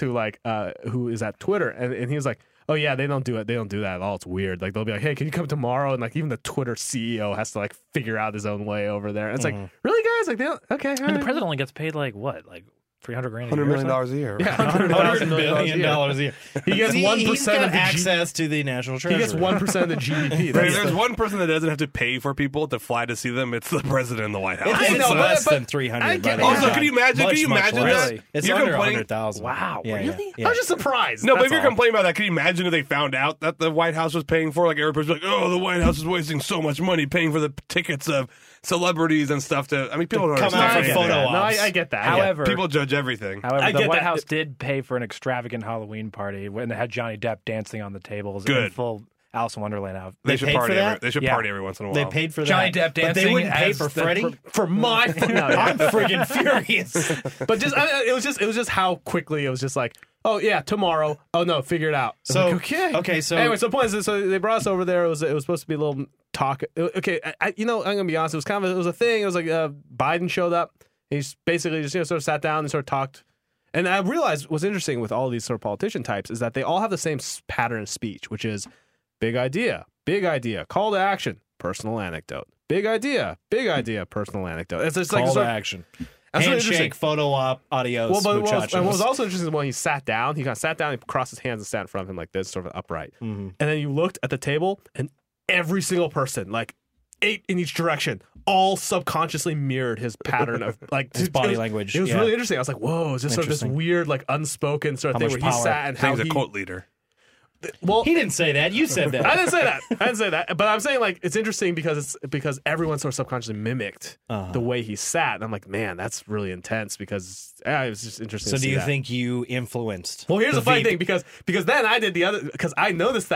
who is at Twitter, and he was like, "Oh yeah, they don't do it. They don't do that at all. It's weird. Like they'll be like, hey, can you come tomorrow?' And like even the Twitter CEO has to like figure out his own way over there. And it's like, really, guys? Like they don't, okay. all And the right. president only gets paid like what, like $300 grand a $100 year? million or a year. Yeah, $100 $100 billion a year. He gets He's 1% got of the access to the national treasury. He gets 1% of the GDP. Right, That's there's the- one person that doesn't have to pay for people to fly to see them. It's the president in the White House. It's, I it's know, less but- than 300. I by get the it. way. Also, can you imagine? Much, Can you much imagine less. that? It's You're under complaining- 100,000. Wow, Yeah, really? Yeah. I was just surprised. No, but That's if you're all. complaining about that, can you imagine if they found out that the White House was paying for, like, everybody's like, oh, the White House is wasting so much money paying for the tickets of celebrities and stuff to, I mean, people don't come understand. out for I get photo that. ops. No, I get that. However, People judge everything. However, I the get White that. House did pay for an extravagant Halloween party when they had Johnny Depp dancing on the tables in Good. full Alice in Wonderland outfit. They They should paid party for that? they should Yeah. party every once in a while. They paid for Johnny that. Depp but they dancing wouldn't pay as for the- Freddie. for my no, I'm friggin' furious. but just it was just how quickly it was just like, oh yeah, tomorrow. Oh no, figure it out. I was So, like, okay, so- anyway, so the point is, so they brought us over there. It was supposed to be a little talk. Okay, I'm gonna be honest. It was a thing. It was like Biden showed up. He basically just sort of sat down and sort of talked. And I realized what's interesting with all these sort of politician types is that they all have the same pattern of speech, which is big idea, call to action, personal anecdote, big idea, personal anecdote. It's just like Call to sort of- action. that's really interesting. Handshake, photo op, adios, Well, but muchachos. what was also interesting is when he sat down, he kind of sat down, he crossed his hands and sat in front of him like this, sort of upright. Mm-hmm. And then you looked at the table, and every single person, like 8 in each direction, all subconsciously mirrored his pattern of like His it body was- language, It was yeah. really interesting. I was like, whoa, is this sort of this Interesting. weird, like unspoken sort of How thing much where he power. sat and I think how he's he. a quote leader. Well, He didn't say that. You said that. I didn't say that. But I'm saying like it's interesting because everyone sort of subconsciously mimicked the way he sat. And I'm like, man, that's really intense because it was just interesting. So to do see you that. think you influenced? Well, here's the funny Veep? thing because then I did the other because I noticed that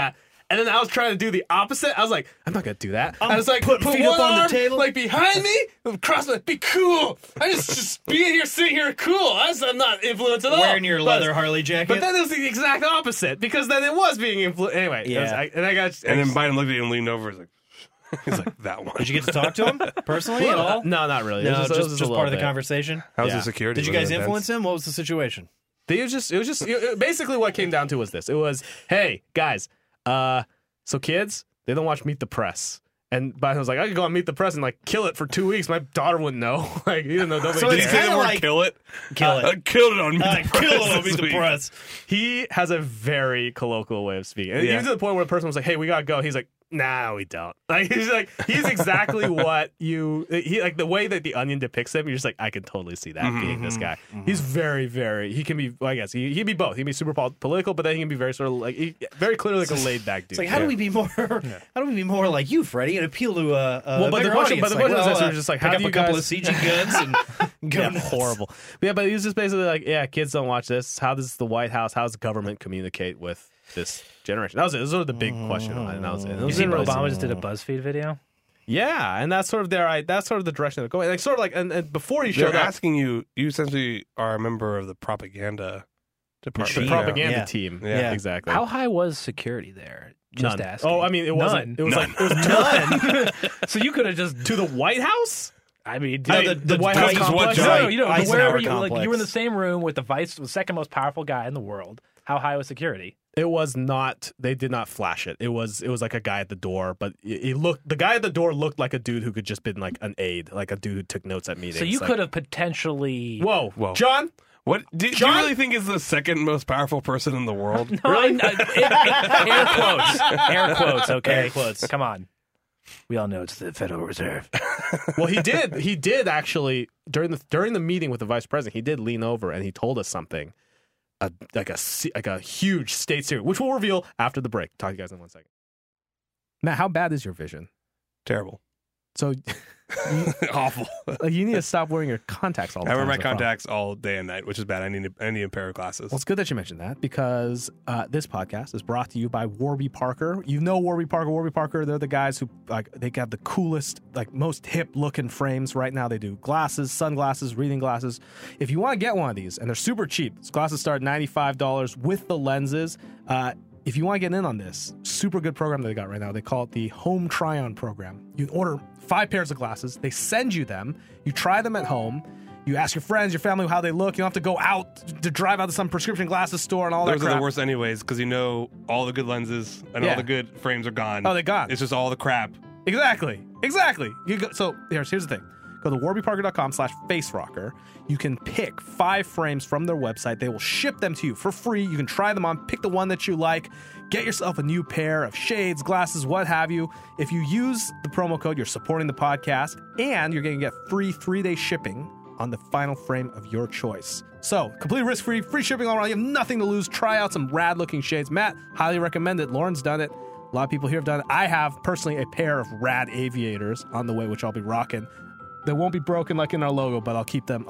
And then I was trying to do the opposite. I was like, I'm not gonna do that. I was like, putting put feet one up on the arm, table. like behind me, cross my, be cool. I just being here, sitting here, cool. I'm not influenced at all. Wearing your leather Harley jacket. But then it was the exact opposite because then it was being influenced. Anyway, Yeah. and I got. And then Biden looked at you and leaned over. He's like, that one. Did you get to talk to him personally at all? No, not really. No, It was just a part little of the bit. conversation. How's Yeah. the security? Did you Was guys it influence him? What was the situation? It was just basically what it came down to was this. It was, hey guys, so kids, they don't watch Meet the Press. And Biden was like, I could go on Meet the Press and like kill it for 2 weeks. My daughter wouldn't know. Like, even though nobody So Did it's you cares. say the kinda word like- kill it? Kill it. I killed it on Meet I the Press. kill it on this Meet the week. Press. He has a very colloquial way of speaking. And Yeah. even to the point where a person was like, hey, we gotta go. He's like, nah, we don't. Like, he's exactly what he like the way that the Onion depicts him. You're just like, I can totally see that being this guy. He's very, very, he can be, well, I guess, he can be both. He can be super political, but then he can be very sort of like, very clearly like a laid back dude. It's like, how do we be more? How do we be more like you, Freddie, and appeal to a Well, but the bigger question- audience? but the question is actually just like, how pick do up you a couple guys- of CG guns and go Yeah, nuts. horrible. But yeah, but he was just basically like, yeah, kids don't watch this. How does the White House, how does the government communicate with this generation? That was it. This was sort of the big question on it. And that was it. And it You was see, really Obama just did a BuzzFeed video. Yeah, and that's sort of that's sort of the direction they're going. Like sort of like, and before he showed They're up, asking you. You essentially are a member of the propaganda the department. propaganda Yeah. team. Yeah. Exactly. How high was security there? Just None. asking. Oh, I mean, it wasn't. None. It was None. like it was none So you could have just. to the White House. I mean, No, I mean, the White Dwight- House complex. what no, giant you know, Eisenhower wherever you complex. you were in the same room with the second most powerful guy in the world. How high was security? It was not. They did not flash it. It was like a guy at the door, but he looked. The guy at the door looked like a dude who could just been like an aide, like a dude who took notes at meetings. So you like, could have potentially. Whoa, Whoa. John. What do you John? really think is the second most powerful person in the world? No, air quotes. Air quotes. Okay. Air quotes. Come on. We all know it's the Federal Reserve. Well, he did. He did actually during the meeting with the vice president. He did lean over and he told us something, like a huge state secret, which we'll reveal after the break. Talk to you guys in 1 second. Matt, how bad is your vision? Terrible. So Awful. you need to stop wearing your contacts all the I time. wear my is the problem. contacts all day and night, which is bad. I need a pair of glasses. Well, it's good that you mentioned that because this podcast is brought to you by Warby Parker. You know Warby Parker. Warby Parker, they're the guys who they have the coolest, most hip looking frames right now. They do glasses, sunglasses, reading glasses. If you want to get one of these, and they're super cheap, these glasses start at $95 with the lenses. If you want to get in on this, super good program that they got right now. They call it the Home Try-On Program. You can order 5 pairs of glasses. They send you them. You try them at home. You ask your friends, your family how they look. You don't have to go out to drive out to some prescription glasses store and all Those that are crap. the worst anyways, because you know all the good lenses and Yeah. all the good frames are gone. Oh, they're gone. It's just all the crap. Exactly. So here's the thing. Go to warbyparker.com/facerocker. You can pick 5 frames from their website. They will ship them to you for free. You can try them on, pick the one that you like, get yourself a new pair of shades, glasses, what have you. If you use the promo code, you're supporting the podcast, and you're going to get free 3-day shipping on the final frame of your choice. So, completely risk-free, free shipping all around. You have nothing to lose. Try out some rad-looking shades. Matt, highly recommend it. Lauren's done it. A lot of people here have done it. I have, personally, a pair of rad aviators on the way, which I'll be rocking. They won't be broken like in our logo, but I'll keep them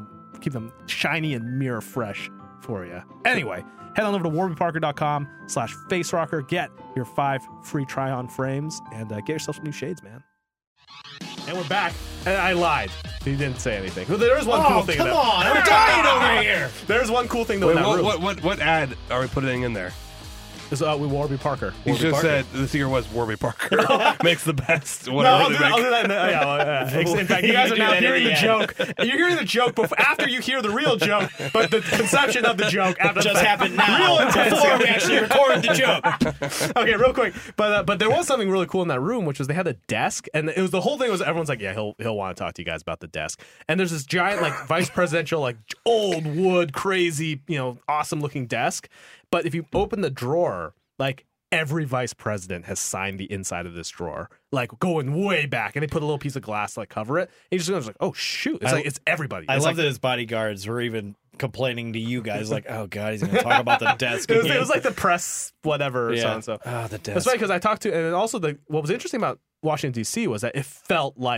shiny and mirror fresh for you. Anyway, head on over to warbyparker.com/facerocker. Get your 5 free try-on frames and get yourself some new shades, man. And we're back. And I lied. He didn't say anything. Well, there is one cool thing. Come in that. on, I'm dying over here. There's one cool thing though. Wait, in that room. what ad are we putting in there? It's with Warby Parker. You Warby just Parker. said the secret was Warby Parker makes the best. No, Whatever I'll they do that. make. I'll do that. In fact, you guys are do now that hearing at the the joke. You're hearing the joke before, after you hear the real joke, but the conception of the joke after the Just fact. happened now Real intense. before we actually recorded the joke. Okay, real quick. But there was something really cool in that room, which was they had a desk, and it was the whole thing was everyone's like, yeah, he'll want to talk to you guys about the desk. And there's this giant vice presidential old wood crazy awesome looking desk. But if you open the drawer, every vice president has signed the inside of this drawer, going way back, and they put a little piece of glass to cover it. And he just goes oh shoot, it's everybody. I It's love that his bodyguards were even complaining to you guys, oh god, he's going to talk about the desk. It again. was like the press whatever so and so. Oh, the That's desk. funny because I talked to, and also what was interesting about Washington D.C. was that it felt like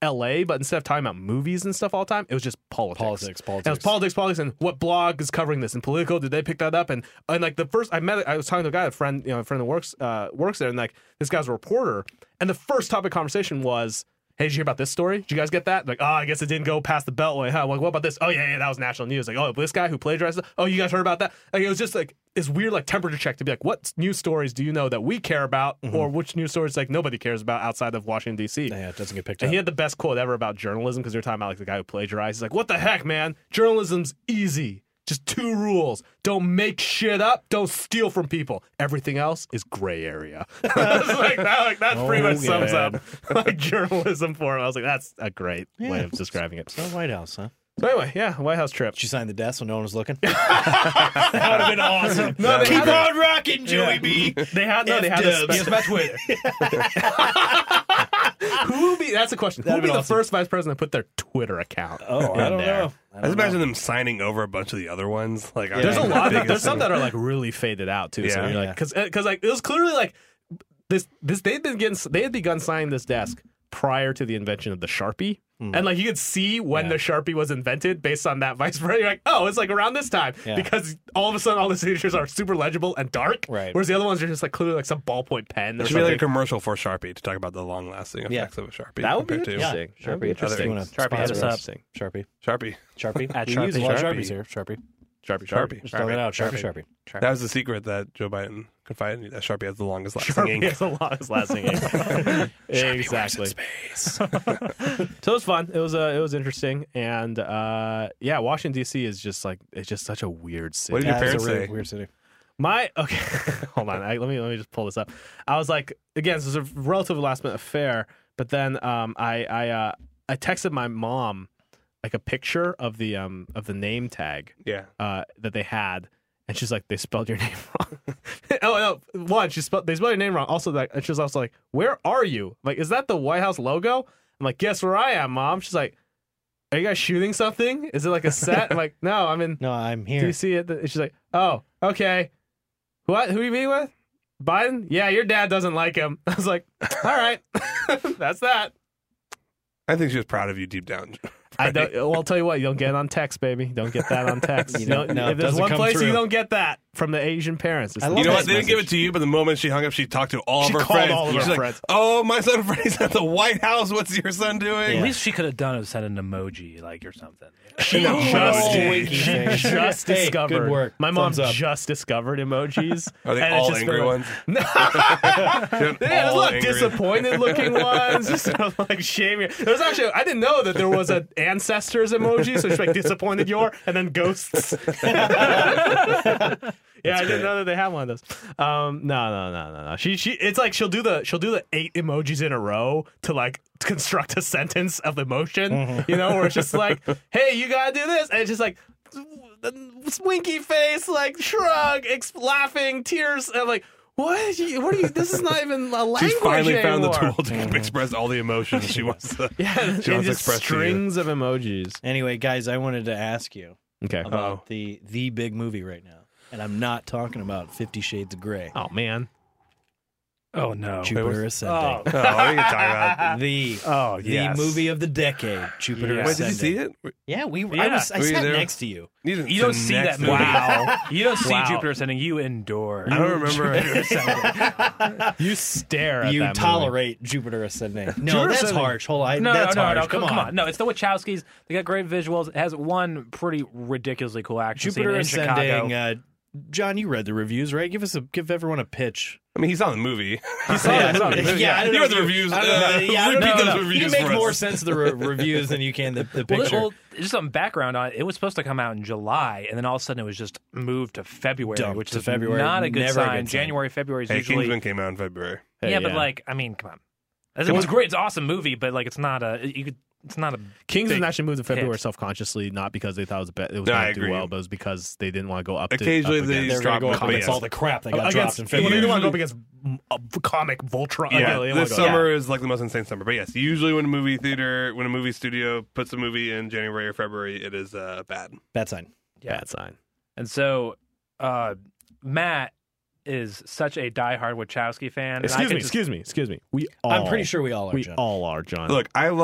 L.A., but instead of talking about movies and stuff all the time, it was just politics. Politics. And it was politics, and what blog is covering this? And Politico, did they pick that up? And like the first, I was talking to a guy, a friend that works there, and like this guy's a reporter, and the first topic of conversation was, hey, did you hear about this story? Did you guys get that? Like, oh, I guess it didn't go past the Beltway. Huh? Like, what about this? Oh, yeah, that was national news. Like, oh, this guy who plagiarized it. Oh, you guys heard about that? Like, it was just like this weird like temperature check to be like, what news stories do you know that we care about, or which news stories like nobody cares about outside of Washington D.C. Yeah, it doesn't get picked And up. he had the best quote ever about journalism because they're talking about like the guy who plagiarized. He's like, what the heck, man? Journalism's easy. Just 2 rules. Don't make shit up. Don't steal from people. Everything else is gray area. That pretty much sums up like journalism for him. I was like, that's a great way of describing it. So White House, huh? So anyway, yeah, White House trip. Did you sign the desk when no one was looking? That would have been awesome. No, Keep on rocking, Joey B. They had this about Twitter. Who will be? That's the question. Who will be the first vice president to put their Twitter account? Oh, I don't know. I just imagine them signing over a bunch of the other ones. Like, There's a lot. There's some that are like really faded out too. So Yeah. you're like, because like it was clearly like this they had begun signing this desk prior to the invention of the Sharpie. And like you could see when the Sharpie was invented based on that vice president. You're like, oh, it's like around this time because all of a sudden all the signatures are super legible and dark. Right. Whereas the other ones are just like clearly like some ballpoint pen. Or It should be like a commercial for Sharpie to talk about the long-lasting effects of a Sharpie. That would be compared to- interesting. That'd be Interesting. You wanna Sharpie, hit us sponsor up. Sharpie. Sharpie. Sharpie. At We use a lot of Sharpie. Sharpies here. Sharpie. Sharpie. Just throwing it out. Sharpie. That was the secret that Joe Biden confided in you, that Sharpie has the longest lasting ink. Sharpie has the longest lasting ink. Exactly. So it was fun. It was interesting, and Washington D.C. is just like it's just such a weird city. What did your That is parents a really say? weird city. Hold on. Let me just pull this up. I was like, again, this was a relatively last minute affair, but then I texted my mom like a picture of the name tag Yeah. that they had, and she's like, they spelled your name wrong. Oh no, one, they spelled your name wrong. Also, like, and she was also like, where are you? I'm like, is that the White House logo? I'm like, guess where I am, Mom. She's like, are you guys shooting something? Is it like a set? I'm like, no, I'm in. No, I'm Do here. you see it? And she's like, oh, okay. What? Who you meeting with? Biden? Yeah, your dad doesn't like him. I was like, all right, that's that. I think she was proud of you deep down. I don't. Well, I'll tell you what. You don't get it on text, baby. Don't get that on text. You don't- no, if it there's doesn't one come place through. you don't get that from the Asian parents. It's I the love You know that what? They didn't give it to you, but the moment she hung up, she talked to all She of her called friends. all of her She's like, friends. oh, my son Freddie's at the White House. What's your son doing? At least she could have done is sent an emoji, like, or something. She Oh, winky she face. just Hey, discovered. good work. My mom Thumbs up. just discovered emojis. Are they and it's all just angry been like- ones? Yeah, there's a all lot of angry. disappointed looking ones. Just sort of like shaming. There's actually, I didn't know that there was an ancestors emoji, so she's like disappointed your, and then ghosts. Yeah, I didn't know that they had one of those. No. She it's like she'll do the 8 emojis in a row to like construct a sentence of emotion, you know, where it's just like, hey, you gotta do this, and it's just like winky face, like shrug, laughing, tears. And I'm like, what are you? This is not even a language She's finally found the anymore. tool to express all the emotions she wants to. Yeah, She and wants to just express to you. strings of emojis. Anyway, guys, I wanted to ask you Okay. about the big movie right now, and I'm not talking about 50 Shades of Grey. Oh man. Oh, no. Jupiter Ascending. Oh, we can talk about. The movie of the decade, Jupiter Yeah. Wait, did Ascending. you see it? Yeah, Yeah. I Were you sat there? next to you. You didn't, You don't see that movie. Wow. You don't see Wow. Jupiter Ascending. You endure. I don't remember. You stare at You that tolerate Jupiter Ascending. No, Jupiter that's Ascending. harsh. Hold on, No, that's no, harsh. no, Come on. No, it's the Wachowskis. They got great visuals. It has one pretty ridiculously cool action Jupiter scene in Chicago. Ascending. John, you read the reviews, right? Give everyone a pitch. I mean, he saw the movie. movie. I don't You know read the if reviews. I don't know. Yeah, I don't repeat know. those reviews You make for more us. sense of the reviews than you can the Well, picture. well, just some background on it. It was supposed to come out in July, and then all of a sudden it was just moved to February, Dumped which to is February. not a good Never a sign. good sign. January, February is Hey, usually Kingsman came out in February. yeah, but yeah. like I mean, come on, it was great. It's an awesome movie, but like it's not a it's not a Kingsman big actually moved to February hit. self-consciously, not because they thought it was No, I going to do agree. well, but it was because they didn't want to go up. Occasionally up they against They're going to go up But against yes. all the crap that got against. dropped in Well, they February. didn't want to go up against a comic Voltron. Yeah, They didn't this wanna go- summer is like the most insane summer. But yes, usually when a movie studio puts a movie in January or February, it is bad. Bad sign. Bad sign. And so Matt is such a diehard Wachowski fan. Excuse me. We all. I'm pretty sure we all are, We John. all are, John. Look, I love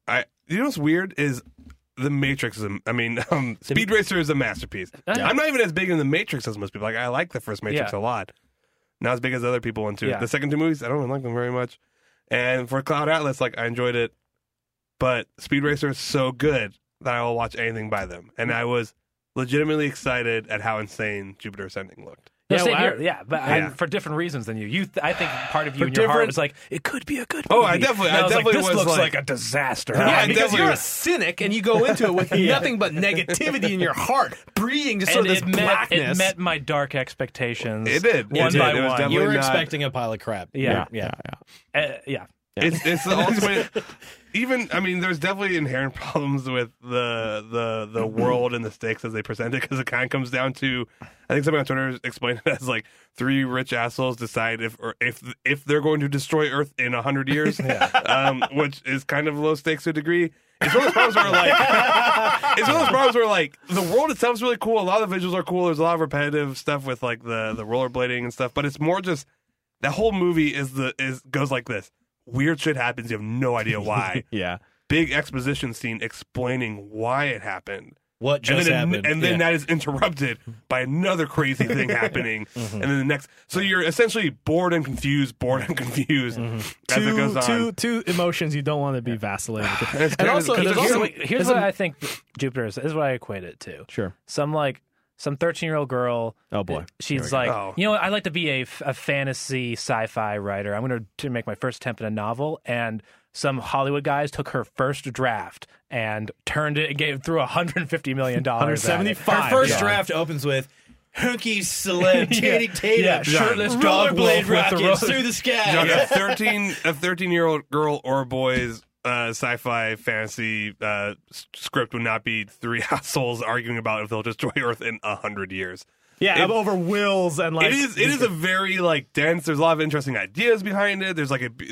You know what's weird is The Matrix is, Speed Racer is a masterpiece. Yeah. I'm not even as big in The Matrix as most people. Like, I like the first Matrix a lot. Not as big as other people into it. The second two movies, I don't really like them very much. And for Cloud Atlas, like, I enjoyed it. But Speed Racer is so good that I will watch anything by them. And I was legitimately excited at how insane Jupiter Ascending looked. But for different reasons than you. I think part of you in your heart was like, it could be a good movie. Oh, I definitely this was looks like like a disaster. Yeah, because you're a cynic and you go into it with nothing but negativity in your heart, breathing just sort of this blackness. It met my dark expectations. It did. One by one. You were expecting a pile of crap. Yeah. It's the ultimate. Even there's definitely inherent problems with the world and the stakes as they present it, because it kind of comes down to, I think somebody on Twitter explained it as like three rich assholes decide if they're going to destroy Earth in 100 years, which is kind of low stakes to a degree. It's one of those problems where like the world itself is really cool. A lot of the visuals are cool. There's a lot of repetitive stuff with like the rollerblading and stuff, but it's more just that whole movie goes like this. Weird shit happens. You have no idea why. Yeah. Big exposition scene explaining why it happened. What just happened. And then that is interrupted by another crazy thing happening. And then the next. So you're essentially bored and confused as it goes on. Two emotions you don't want to be vacillating. And also, here's what I think Jupiter is what I equate it to. Sure. Some 13-year-old girl. Oh boy. She's like, I'd like to be a fantasy sci-fi writer. I'm going to make my first attempt at a novel. And some Hollywood guys took her first draft and turned it and threw $150 million. 175. Her first draft opens with hunky celeb Channing Tatum, shirtless rollerblade rockets through the sky. John, a 13-year-old girl or boy's sci-fi fantasy script would not be three assholes arguing about if they'll destroy Earth in 100 years. Yeah, over wills and like it is a very like dense. There's a lot of interesting ideas behind it. There's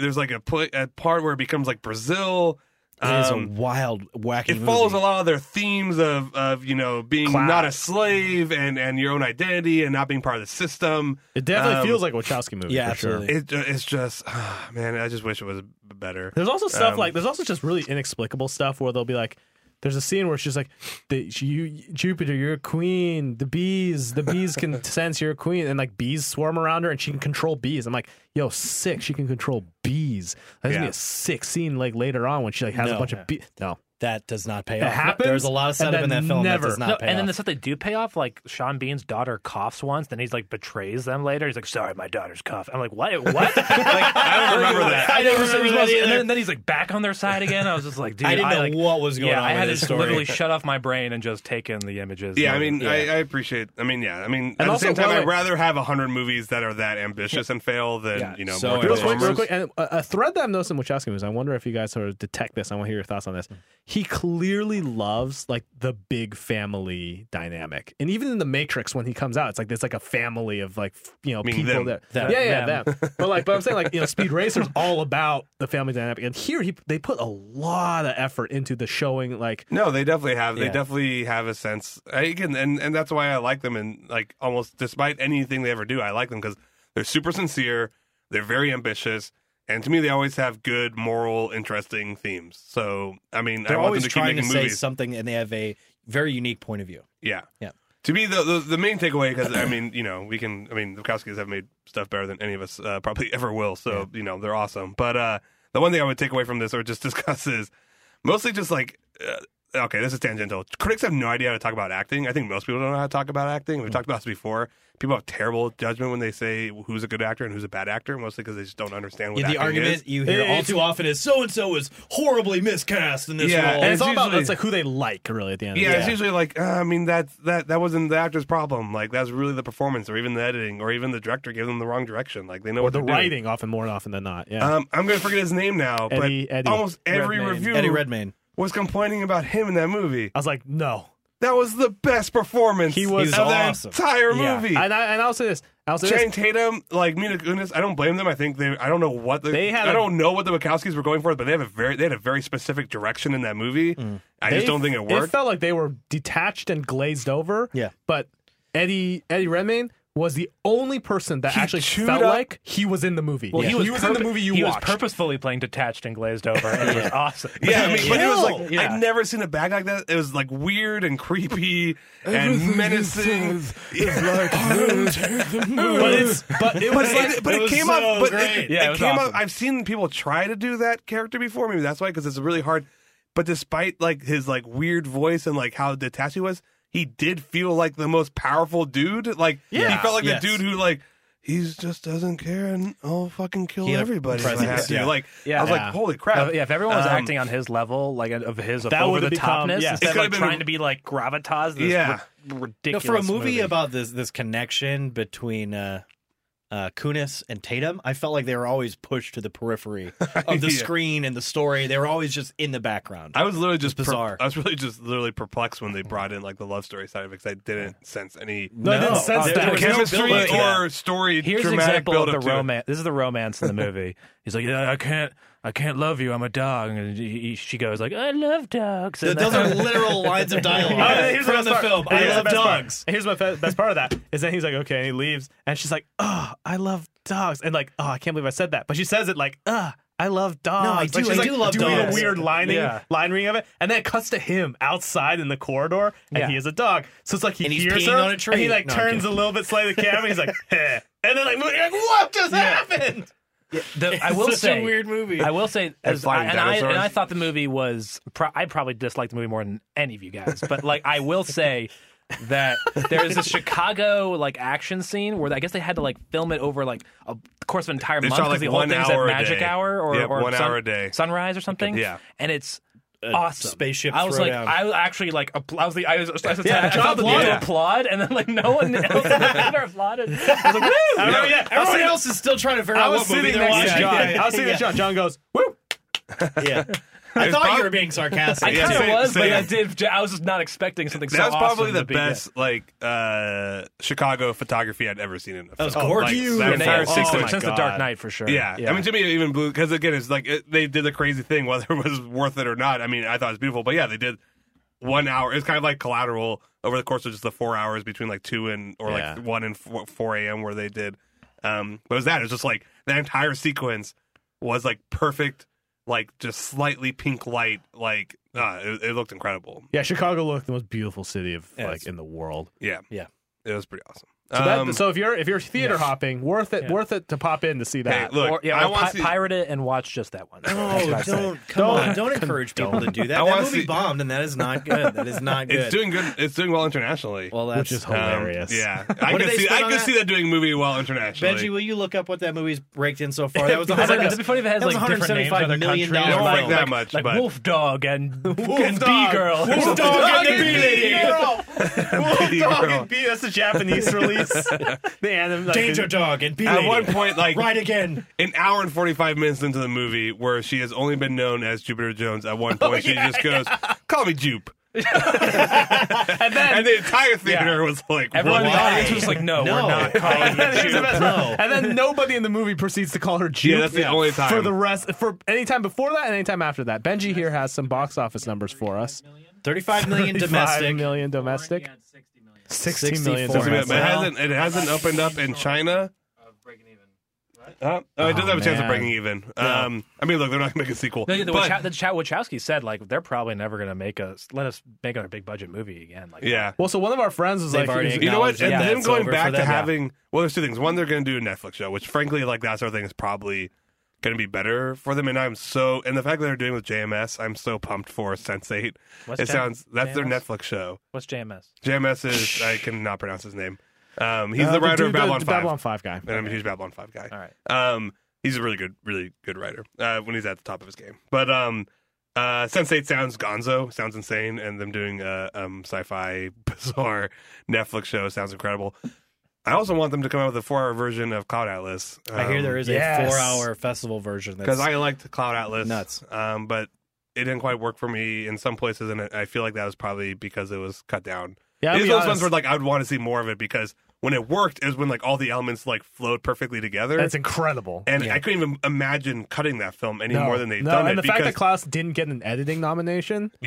a part where it becomes like Brazil. It is a wild, wacky It movie. follows a lot of their themes of being not a slave and your own identity and not being part of the system. It definitely feels like a Wachowski movie. Yeah, for absolutely. Sure. It's just man, I just wish it was better. There's also stuff there's also just really inexplicable stuff where they'll be like, there's a scene where it's just like, Jupiter, you're a queen. The bees can sense you're a queen, and like bees swarm around her, and she can control bees. I'm like, yo, sick. She can control bees. That's gonna be a sick scene like later on when she like has a bunch of bees. No. That does not pay It off. happens, There's a lot of setup in that film that does not pay off. And then the stuff they do pay off, like Sean Bean's daughter coughs once, then he's like betrays them later. He's like, sorry, my daughter's cough. I'm like, what? I don't remember that. I never remember that either. And then he's like back on their side again. I was just like, dude, I didn't know what was going on. I had with this to story. literally shut off my brain and just take in the images. Yeah, I appreciate. At the same time, I'd rather have 100 movies that are that ambitious and fail than so more. Real quick, and a thread that I've noticed in Wachowski movies, I wonder if you guys sort of detect this. I want to hear your thoughts on this. He clearly loves like the big family dynamic, and even in The Matrix when he comes out, it's like there's like a family of like people them. them. But I'm saying like Speed Racer's all about the family dynamic, and here they put a lot of effort into the showing. Like no, they definitely have. They definitely have a sense. And that's why I like them. And like almost despite anything they ever do, I like them because they're super sincere. They're very ambitious. And to me, they always have good, moral, interesting themes. So, they're I want always them to trying keep to making say movies. something, and they have a very unique point of view. Yeah. Yeah. To me, the main takeaway, because the Wachowskis have made stuff better than any of us probably ever will. So, they're awesome. But the one thing I would take away from this or just discuss is mostly just like, okay, this is tangential. Critics have no idea how to talk about acting. I think most people don't know how to talk about acting. We've talked about this before. People have terrible judgment when they say who's a good actor and who's a bad actor, mostly because they just don't understand what acting the argument is. you hear all too often is so-and-so was horribly miscast in this role. And it's all about it's like who they like really at the end. Yeah, it's usually like that wasn't the actor's problem. Like that's really the performance, or even the editing, or even the director gave them the wrong direction. Like they know what the they're doing. writing more often than not. Yeah, I'm gonna forget his name now, Eddie but almost every review Eddie Redmayne was complaining about him in that movie. I was like, no. That was the best performance He was of awesome. the entire movie. And I'll say this. Channing Tatum, like Mila Kunis, I don't blame them. I think I don't know what I don't know what the Wachowskis were going for, but they had a very specific direction in that movie. I just don't think it worked. It felt like they were detached and glazed over. Yeah. But Eddie Redmayne was the only person that actually chewed felt up- like he was in the movie. Well, he was in the movie you he watched. was purposefully playing detached and glazed over, and it was awesome. Yeah, I mean, but it was like Yeah. I'd never seen a bag like that. It was like weird and creepy and menacing. but it was like, But it came so up. But great. Yeah, it it was came awesome. up. I've seen people try to do that character before. Maybe that's why, because it's really hard. But despite like his like weird voice and like how detached he was, he did feel like the most powerful dude. Like he felt like Yes. the dude who like he just doesn't care and I'll fucking kill He had a everybody if I presence, have to. yeah. Like Yeah. I was Yeah. like, holy crap! Yeah, if everyone was Um, acting on his level, like of his That over would've the become- topness, yeah. instead It of could've like been trying a- to be like gravitas. This Yeah. ridiculous. For a movie about this connection between Kunis and Tatum, I felt like they were always pushed to the periphery of the Yeah. screen and the story. They were always just in the background. I was literally just bizarre. I was really just literally perplexed when they brought in like the love story side of it because I didn't sense any No, I didn't sense there that. was no chemistry build-up to that. or story. Here's an dramatic example of build-up the to it. romance. This is the romance in the movie. He's like, yeah, I can't love you. I'm a dog. And she goes like, I love dogs. And Those are literal lines of dialogue Here's from the best part. film. And I here's love the best part. dogs. And here's my best part of that is then he's like, okay, and he leaves, and she's like, oh, I love dogs, and like, oh, I can't believe I said that, but she says it like, I love dogs. No, I Like, do- she's I do love doing dogs. a weird line Yeah. reading of it, and then it cuts to him outside in the corridor, and Yeah. he is a dog. So it's like he And he's hears peeing her, on a tree. and he like No, I'm turns kidding. a little bit slightly to the camera. He's like, heh. And then like what just happened? I will Such say, a weird movie. I will say, flying I dinosaurs. thought the movie was. I probably disliked the movie more than any of you guys, but like I will say that there is a Chicago like action scene where I guess they had to like film it over like a course of an entire They month shot, because like, the whole 1 thing's hour at a Magic day. Hour or Yep, 1 hour a day. sunrise or something. Yeah. And it's awesome. spaceship I was like, throwdown. I actually like. I was Yeah, I job felt the well need to done. applaud, and then like no one else applauded. I was like, woo! I remember, yeah, Everyone else is still trying to figure I out was what movie sitting they're next to watching. John. Yeah. I was sitting next to John. John goes, woo. Yeah. I It's thought prob- you were being sarcastic. I kind of same- was, but same. I did. I was just not expecting something so That's awesome probably to the be good. best like Chicago photography I'd ever seen in a film. was gorgeous. Like, You- that Yeah, entire oh sequence. my since the God. Dark Knight for sure. Yeah. I mean, to me, even blue because again, it's like they did the crazy thing, whether it was worth it or not. I mean, I thought it was beautiful, but yeah, they did 1 hour. It's kind of like Collateral over the course of just the 4 hours between like 2 and or Yeah. like 1 and 4 a.m. where they did. But it was that. It was just like that entire sequence was like perfect, like just slightly pink light. Like it looked incredible. Yeah, Chicago looked the most beautiful city of Yeah, like it's- in the world. Yeah, Yeah. it was pretty awesome. So if you're theater hopping, worth it to pop in to see hey, that. look, Or, yeah, I or want to see. pirate it and watch just that one. That's what I say. Don't encourage people to do that. I That wanna movie see- bombed, and that is not good. That is not good. It's doing good. It's doing well internationally. well, that's Which is hilarious. Yeah, What I did could they see. spend I on could that? see that doing movie well internationally. Benji, will you look up what that movie's raked in so far? That was It's like, $100 it'd be funny if it has that was like different names in $175 other million countries. I don't dollar like that much, like but Wolf Dog and Wolf B Dog. Girl. Wolf Dog and the Bee Lady. Girl. Wolf Bee Dog Girl. and Bee. That's the Japanese release. The anime, like, Danger Dog and Bee At Lady. one point, like Right again. an hour and 45 minutes into the movie, where she has only been known as Jupiter Jones. At one point, she just goes, "Call me Jupe," And then and the entire theater was like, Everyone in the "What?" audience was like, no, we're not calling you Here's the Jupe. best part. And then nobody in the movie proceeds to call her Jupe. Yeah, that's the only time. For the rest, for any time before that and any time after that. Benji here has some box office numbers for us. 35 million 35 domestic. million domestic. 60 million 64. domestic. It hasn't opened up in China. Oh, it does have a chance of man. breaking even. I mean, look, they're not going to make a sequel. The but- Wachowski said like they're probably never going to let us make a big budget movie again. Like yeah. Well, so one of our friends was They've like, already You know what? acknowledged And that them that's going over back for to them. having there's two things. One, they're going to do a Netflix show, which frankly, like that sort of thing is probably going to be better for them. And the fact that they're doing with JMS, I'm so pumped for Sense8. What's That's their JMS? Netflix show. What's JMS? JMS is I cannot pronounce his name. He's the the writer of dude, Babylon the 5. Babylon 5 guy. And I'm a huge Babylon 5 guy. All right. He's a really good writer when he's at the top of his game. But Sense8 sounds gonzo, sounds insane, and them doing a sci-fi bizarre Netflix show sounds incredible. I also want them to come out with a 4-hour version of Cloud Atlas. I hear there is a yes. 4-hour festival version. because That's I liked Cloud Atlas nuts. but it didn't quite work for me in some places, and I feel like that was probably because it was cut down. Yeah, I'll It's be those ones honest. where like I would want to see more of it because when it worked is when like all the elements like flowed perfectly together. That's incredible. And I couldn't even imagine cutting that film any more than they've no, done and it the fact because that Klaus didn't get an editing nomination, yeah,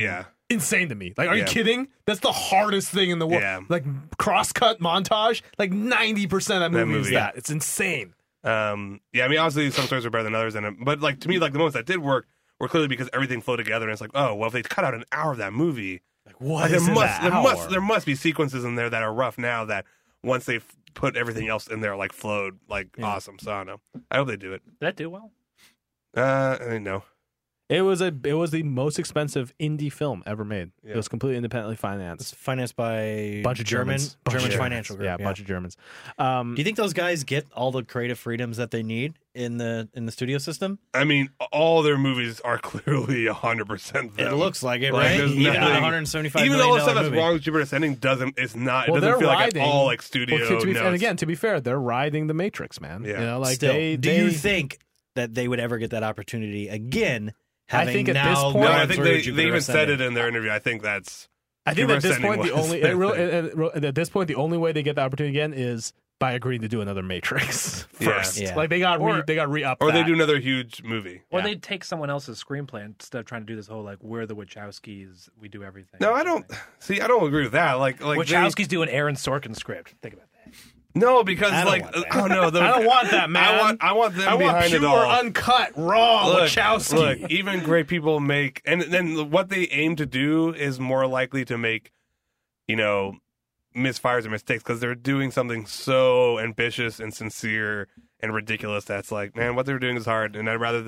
insane to me. Like, are you Yeah. kidding? That's the hardest thing in the world. Yeah. Like, cross-cut montage, like 90% of that movie is movie, that. It's insane. Yeah, I mean, obviously some stories are better than others, but like to me, like the moments that did work were clearly because everything flowed together, and it's like, oh, well, if they cut out an hour of that movie, What like, is in that hour? there must be sequences in there that are rough now that once they've put everything else in there, like flowed like awesome. So I don't know. I hope they do it. Did that do well? I didn't know. It was the most expensive indie film ever made. Yeah. It was completely independently It's financed. financed by a Bunch of Germans. Bunch of German Germans. financial group. Yeah, a bunch of Germans. Do you think those guys get all the creative freedoms that they need in the studio system? I mean, all their movies are clearly 100% them. It looks like it, Like, right? there's Even nothing- a $175 Even million all the stuff that's movie. wrong with Jupiter Ascending doesn't. It's not. It Well, doesn't they're feel like riding- it's all like studio Well, to be, notes. and again, to be fair, they're riding the Matrix, man. Yeah. You know, like Still, do they you think that they would ever get that opportunity again? I think at this now point- No, gone I think through they Jupiter even said Ascending? it in their interview. I think that's. I think Jupiter at this Ascending point the was only their at this point the only way they get the opportunity again is by agreeing to do another Matrix Yeah. first. Yeah. Like they got re-upped. Or they that. do another huge movie. Or Yeah. they take someone else's screenplay instead of trying to do this whole like we're the Wachowskis, we do everything. No, I don't. See, I don't agree with that. Like Wachowskis do an Aaron Sorkin script. Think about that. no, because I don't like want that. oh no, I don't want that, man. I want them I want behind pure, it all. uncut, raw Look, Wachowski. look, even great people make, and then what they aim to do is more likely to make, misfires or mistakes because they're doing something so ambitious and sincere and ridiculous that's like, man, what they're doing is hard. And I'd rather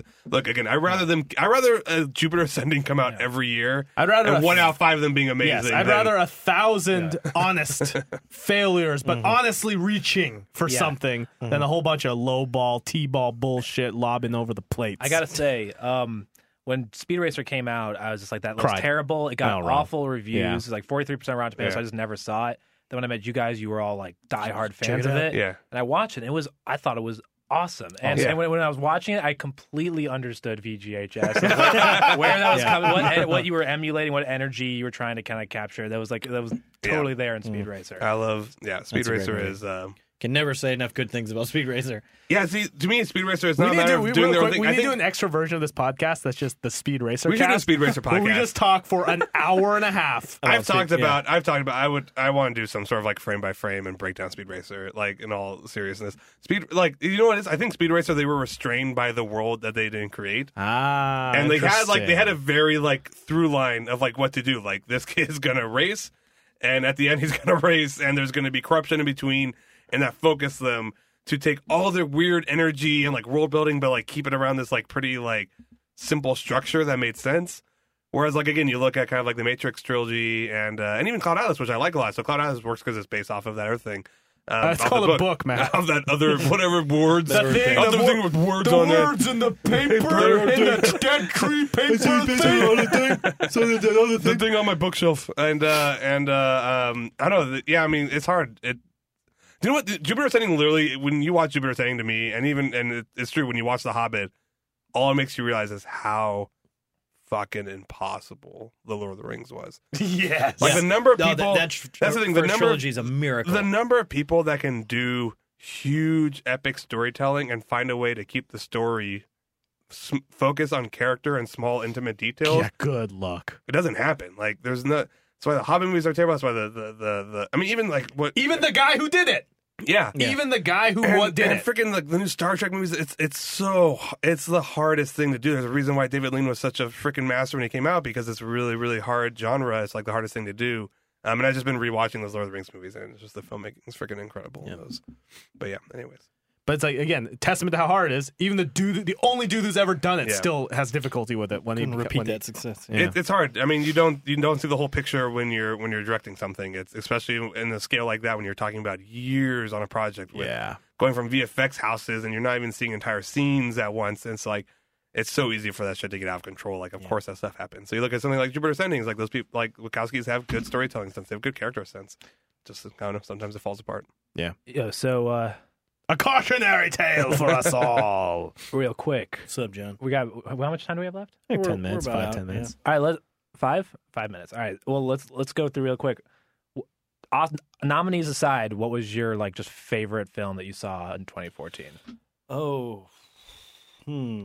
Jupiter Ascending come out every year. I'd rather and 1 out of 5 of them being amazing. Yes, I'd than- rather 1,000 honest failures, but honestly reaching for Yeah. something than a whole bunch of low ball, T-ball bullshit lobbing over the plates. I gotta say, when Speed Racer came out, I was just like, that looks Cried. terrible. It got Oh, wrong. awful reviews. Yeah. It was like 43% Rotten Tomatoes, so Yeah. I just never saw it. Then when I met you guys, you were all like diehard fans it of out. it. Yeah. And I watched it. And I thought it was awesome. And, Yeah. and when I was watching it, I completely understood VGHS. Like, where that was coming, what you were emulating, what energy you were trying to kind of capture. That was totally there in Speed Racer. I love, Speed That's a great Racer movie. is. Can never say enough good things about Speed Racer. Yeah, see, to me, Speed Racer is We not a need, matter to, of we, doing real their own quick, thing. we I need to think do an extra version of this podcast that's just the Speed Racer we should do a cast, Speed Racer where we podcast. just talk for an hour and a half. I've talked about. I want to do some sort of like frame by frame and break down Speed Racer, like in all seriousness. Like you know what it is? I think Speed Racer, they were restrained by the world that they didn't create, and they had a very like through line of like what to do. Like this kid's gonna race, and at the end he's gonna race, and there's gonna be corruption in between, and that focused them to take all their weird energy and like world building, but like keep it around this like pretty like simple structure that made sense. Whereas, like again, you look at kind of like the Matrix trilogy and even Cloud Atlas, which I like a lot. So Cloud Atlas works because it's based off of that other thing. It's off called the a book, man. Of that other whatever words, The thing, other the thing wor- with words the on there. words in the paper, in the dead tree paper thing. The thing on my bookshelf, and I don't know. Yeah, I mean, it's hard. Do you know what? Jupiter Ascending, literally, when you watch Jupiter Ascending to me, and it's true, when you watch The Hobbit, all it makes you realize is how fucking impossible The Lord of the Rings was. Yes. Like the number of No, people. that's the thing. The number trilogy is a miracle. the number of people that can do huge epic storytelling and find a way to keep the story focus on character and small intimate details. Yeah, good luck. It doesn't happen. Like there's no. That's why the Hobbit movies are terrible. That's why the I mean, even like what. Even the guy who did it. Yeah. Even the guy who did and it. freaking like the new Star Trek movies, it's the hardest thing to do. There's a reason why David Lean was such a freaking master when he came out, because it's really, really hard genre. It's like the hardest thing to do. And I've just been rewatching those Lord of the Rings movies, and it's just the filmmaking is freaking incredible. in those. But yeah, anyways. But it's like, again, testament to how hard it is. Even the only dude who's ever done it Yeah. still has difficulty with it when he repeat when that success. Yeah. It's hard. I mean, you don't see the whole picture when you're directing something. It's especially in a scale like that when you're talking about years on a project with going from VFX houses and you're not even seeing entire scenes at once. And it's like it's so easy for that shit to get out of control. Like, of course that stuff happens. So you look at something like Jupiter Ascending, it's like those people like Wachowskis have good storytelling sense. They have good character sense. Just I don't know, sometimes it falls apart. Yeah, so a cautionary tale for us all. real quick, What's up, John? we got how much time do we have left? Like We're- 10 minutes, we're about 5, out, 10 minutes. All right, five minutes. All right, well let's go through real quick. Nominees aside, what was your like just favorite film that you saw in 2014? Oh,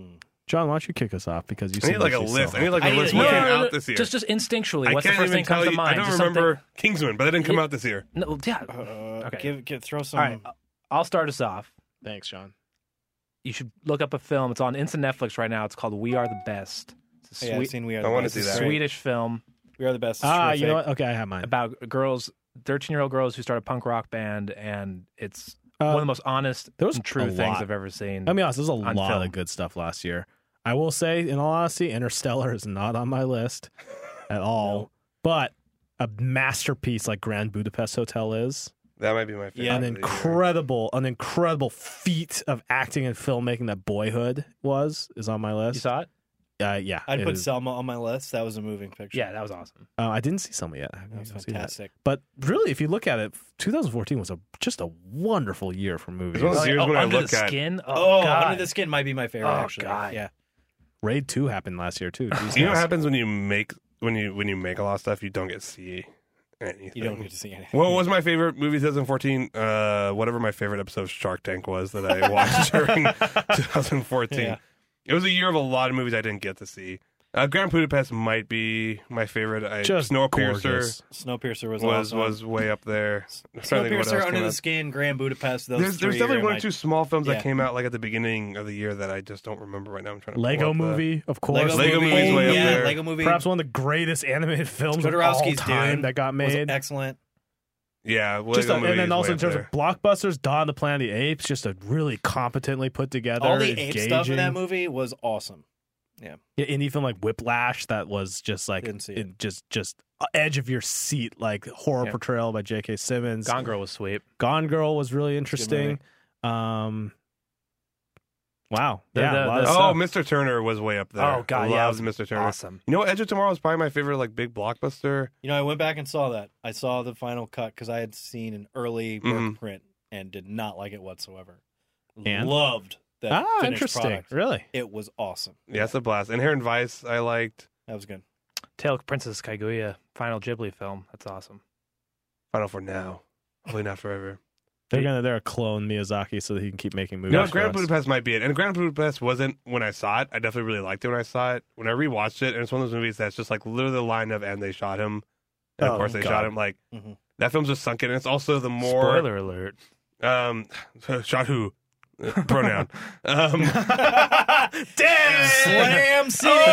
John, why don't you kick us off because you I need like a seem list. so I need like a I need list. a- What no, came no, out this year? Just instinctually, I what's the can't first even thing comes tell to you. mind? I don't Just remember Kingsman, but that didn't come out this year. something- No, yeah. Okay. Throw some. All right, I'll start us off. Thanks, John. You should look up a film. It's on instant Netflix right now. It's called We Are the Best. It's a Yeah, I've seen We Are I the wanna Best. see It's that. great. Swedish film We Are the Best. It's You know terrific. what? Okay, I have mine. about girls, 13-year-old girls who start a punk rock band, and it's one of the most honest there was and true a things lot. I've ever seen. I'll be honest, there's a on lot film. of good stuff last year. I will say, in all honesty, Interstellar is not on my list at all. No. But a masterpiece like Grand Budapest Hotel is That might be my favorite. Yeah. an of the year. incredible feat of acting and filmmaking that Boyhood is on my You list. saw it? Yeah, I'd it put is. Selma on my list. That was a moving picture. Yeah, that was awesome. I didn't see some yet. I that haven't was seen that. fantastic. But really, if you look at it, 2014 was just a wonderful year for movies. It's one of those years when I Under look the at Skin. Oh, God. Under the Skin might be my favorite. Oh, actually, God. yeah. Raid 2 happened last year too. These You know what guys. happens when you make when you make a lot of stuff, you don't get to see anything. You don't get to see anything. What was my favorite movie 2014? Whatever my favorite episode of Shark Tank was that I watched during 2014. Yeah. It was a year of a lot of movies I didn't get to see. Grand Budapest might be my favorite. Just Snowpiercer gorgeous. Snowpiercer was was awesome. way up there. I'm trying to think what else Snowpiercer, came Under the out. Skin, Grand Budapest. Those There's three definitely are one my- or two small films Yeah. that came out like at the beginning of the year that I just don't remember right now. I'm trying to Lego pull up the- Movie, of course. Lego Movie's way up yeah, there. Lego Movie. Perhaps one of the greatest animated films of all Jodorowsky's time Dune that got was made. excellent. Yeah, Lego Just Movie and then is also way in terms up of blockbusters, Dawn of the Planet of the Apes, just a really competently put together, All the ape engaging. stuff in that movie was awesome. Yeah, indie film like Whiplash, that was just like Didn't see it. just edge of your seat, like horror Yeah. portrayal by J.K. Simmons. Gone Girl was sweet. Gone Girl was really movie. interesting. Wow, The- yeah, the- a lot the- of Oh, stuff. Mr. Turner was way up there. Oh, God, yeah, Loved it was Mr. Turner. Awesome. You know, Edge of Tomorrow is probably my favorite like big blockbuster. You know, I went back and saw that. I saw the final cut because I had seen an early work Mhm. print and did not like it whatsoever. And? Loved that Ah, finished interesting. product. Really? It was awesome. Yeah, it's a blast. Inherent Vice, I liked. That was good. Tale of Princess Kaguya, final Ghibli film. That's awesome. Final for now, hopefully not forever. They're gonna clone Miyazaki so that he can keep making movies. No, for Grand us. Budapest might be it. And Grand Budapest wasn't when I saw it. I definitely really liked it when I saw it. When I rewatched it, and it's one of those movies that's just like literally the line of "and they shot him," and of Oh, course they God. shot him. Like Mhm. that film's just sunk in. And it's also the more Spoiler alert. shot who pronoun. Slam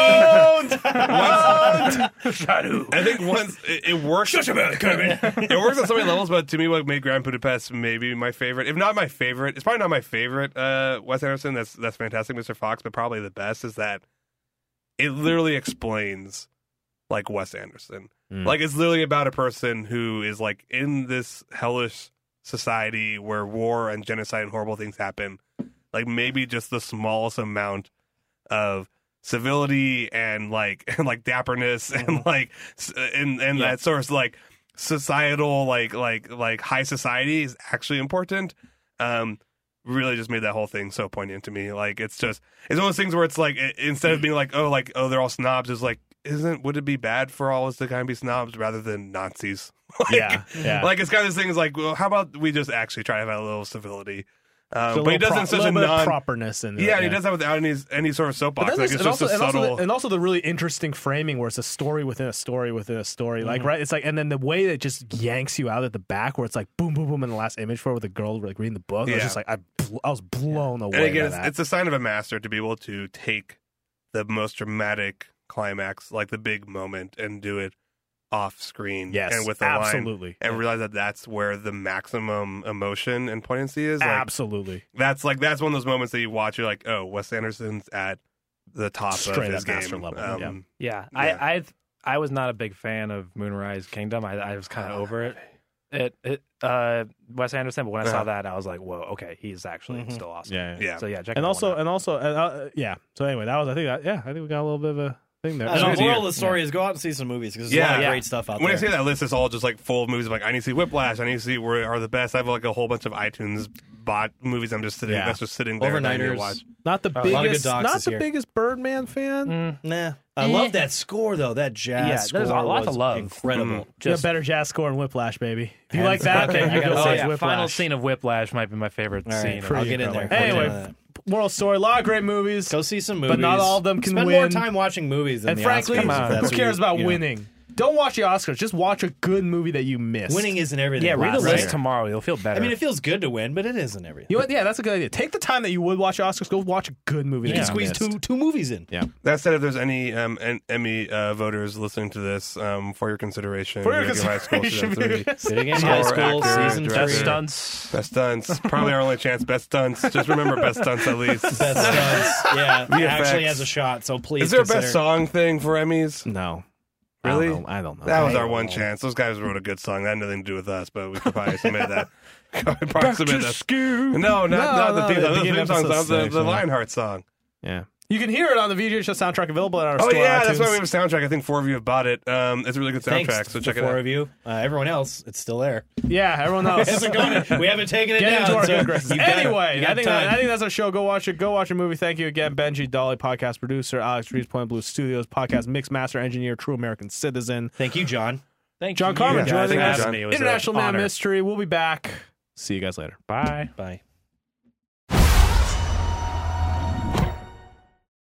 I think once it works. It works on so many levels, but to me, what made Grand Budapest maybe my favorite, if not my favorite, it's probably not my favorite. Wes Anderson, that's fantastic, Mr. Fox, but probably the best is that it literally explains like Wes Anderson. Mm. Like it's literally about a person who is like in this hellish society where war and genocide and horrible things happen. Like maybe just the smallest amount of civility and like dapperness and like and Yeah. that sort of like societal like high society is actually important. Really just made that whole thing so poignant to me. Like it's one of those things where it's like instead of being like oh they're all snobs, it's like would it be bad for all of us to kind of be snobs rather than Nazis? Yeah. Like it's kind of this thing is like, well, how about we just actually try to have a little civility? So But he does it in such a bit of non properness in it. yeah, and he does that without any sort of soapbox. Like it's just a subtle. and also the really interesting framing where it's a story within a story within a story. Like right, it's like, and then the way that it just yanks you out at the back, where it's like boom, boom, boom in the last image for it with the girl like reading the book. I was Yeah. just like, I was blown away. And again, by that. it's a sign of a master to be able to take the most dramatic climax, like the big moment, and do it off screen. yes, and with the line, absolutely, and realize that that's where the maximum emotion and poignancy is. Like, absolutely. that's one of those moments that you watch. You're like, oh, Wes Anderson's at the top Straight of his up game. master level, yeah. Yeah, Yeah. I was not a big fan of Moonrise Kingdom. I was kind of over it. Wes Anderson, but when I saw that, I was like, whoa, okay, he's actually Mhm. still awesome. Yeah, Yeah. So yeah, check and that also, one out. yeah. So anyway, that was I think we got a little bit of a thing there. I don't know, Good the moral year. of the story is go out and see some movies because there's a Yeah. lot of Yeah. great stuff out When I there. say that list, it's all just like full of movies. I'm like, I need to see Whiplash. I need to see where are the best. I have like a whole bunch of iTunes bot movies. I'm just sitting. Yeah. That's just sitting there. that I need to Overnighters. watch. Not the a lot of good biggest, docs not this the year. biggest Birdman fan. Nah, I love that score though. That jazz Yeah, score there's a lot to was love. incredible. Mhm. You got Just better jazz score in Whiplash, baby. If you Hands like that, down. then you I gotta go say, see Whiplash. final scene of Whiplash might be my favorite All right, scene. I'll get in there. Anyway, We'll get into moral story. A lot of great movies. Go see some movies. But not all of them can Spend win. more time watching movies than And the frankly, Oscars, if that's who what cares you- about you know. winning? Don't watch the Oscars. Just watch a good movie that you missed. Winning isn't everything. Yeah, read the last list year. tomorrow. You'll feel better. I mean, it feels good to win, but it isn't everything. You know what? Yeah, that's a good idea. Take the time that you would watch the Oscars. Go watch a good movie. You that can squeeze missed. two movies in. Yeah. That said, if there's any Emmy voters listening to this, for your consideration, For your Video Game High School consideration, Season 3. Video Game Score, High School actor, season director. 3. best stunts. Best stunts. Probably our only chance. Best stunts. Just remember best stunts at least. Best stunts. Yeah, VFX. actually has a shot. So please. Is there a consider. best song thing for Emmys? No. Really? I don't know. That was I our don't one know. chance. Those guys wrote a good song. That had nothing to do with us, but we could probably submit that. Probably submit that. No, not the theme song. The theme song. The Lionheart song. Yeah. You can hear it on the VGH soundtrack available at our Oh store. yeah, iTunes. that's why we have a soundtrack. I think 4 of you have bought it. It's a really good soundtrack, Thanks so to check it 4 out. of you. Everyone else, it's still there. Yeah, everyone else. Hasn't gone. We haven't taken it Get down. into our so good graces. you got- Anyway, you got I think time. that's our show. Go watch it. Go watch a movie. Thank you again, Benji, Dolly, podcast producer, Alex Reeves, Point Blue Studios, podcast mix master, engineer, true American citizen, Thank you, John. Thank John you Carmen guys joining for us. having me. It was an International Man honor. Mystery. We'll be back. See you guys later. Bye. Bye.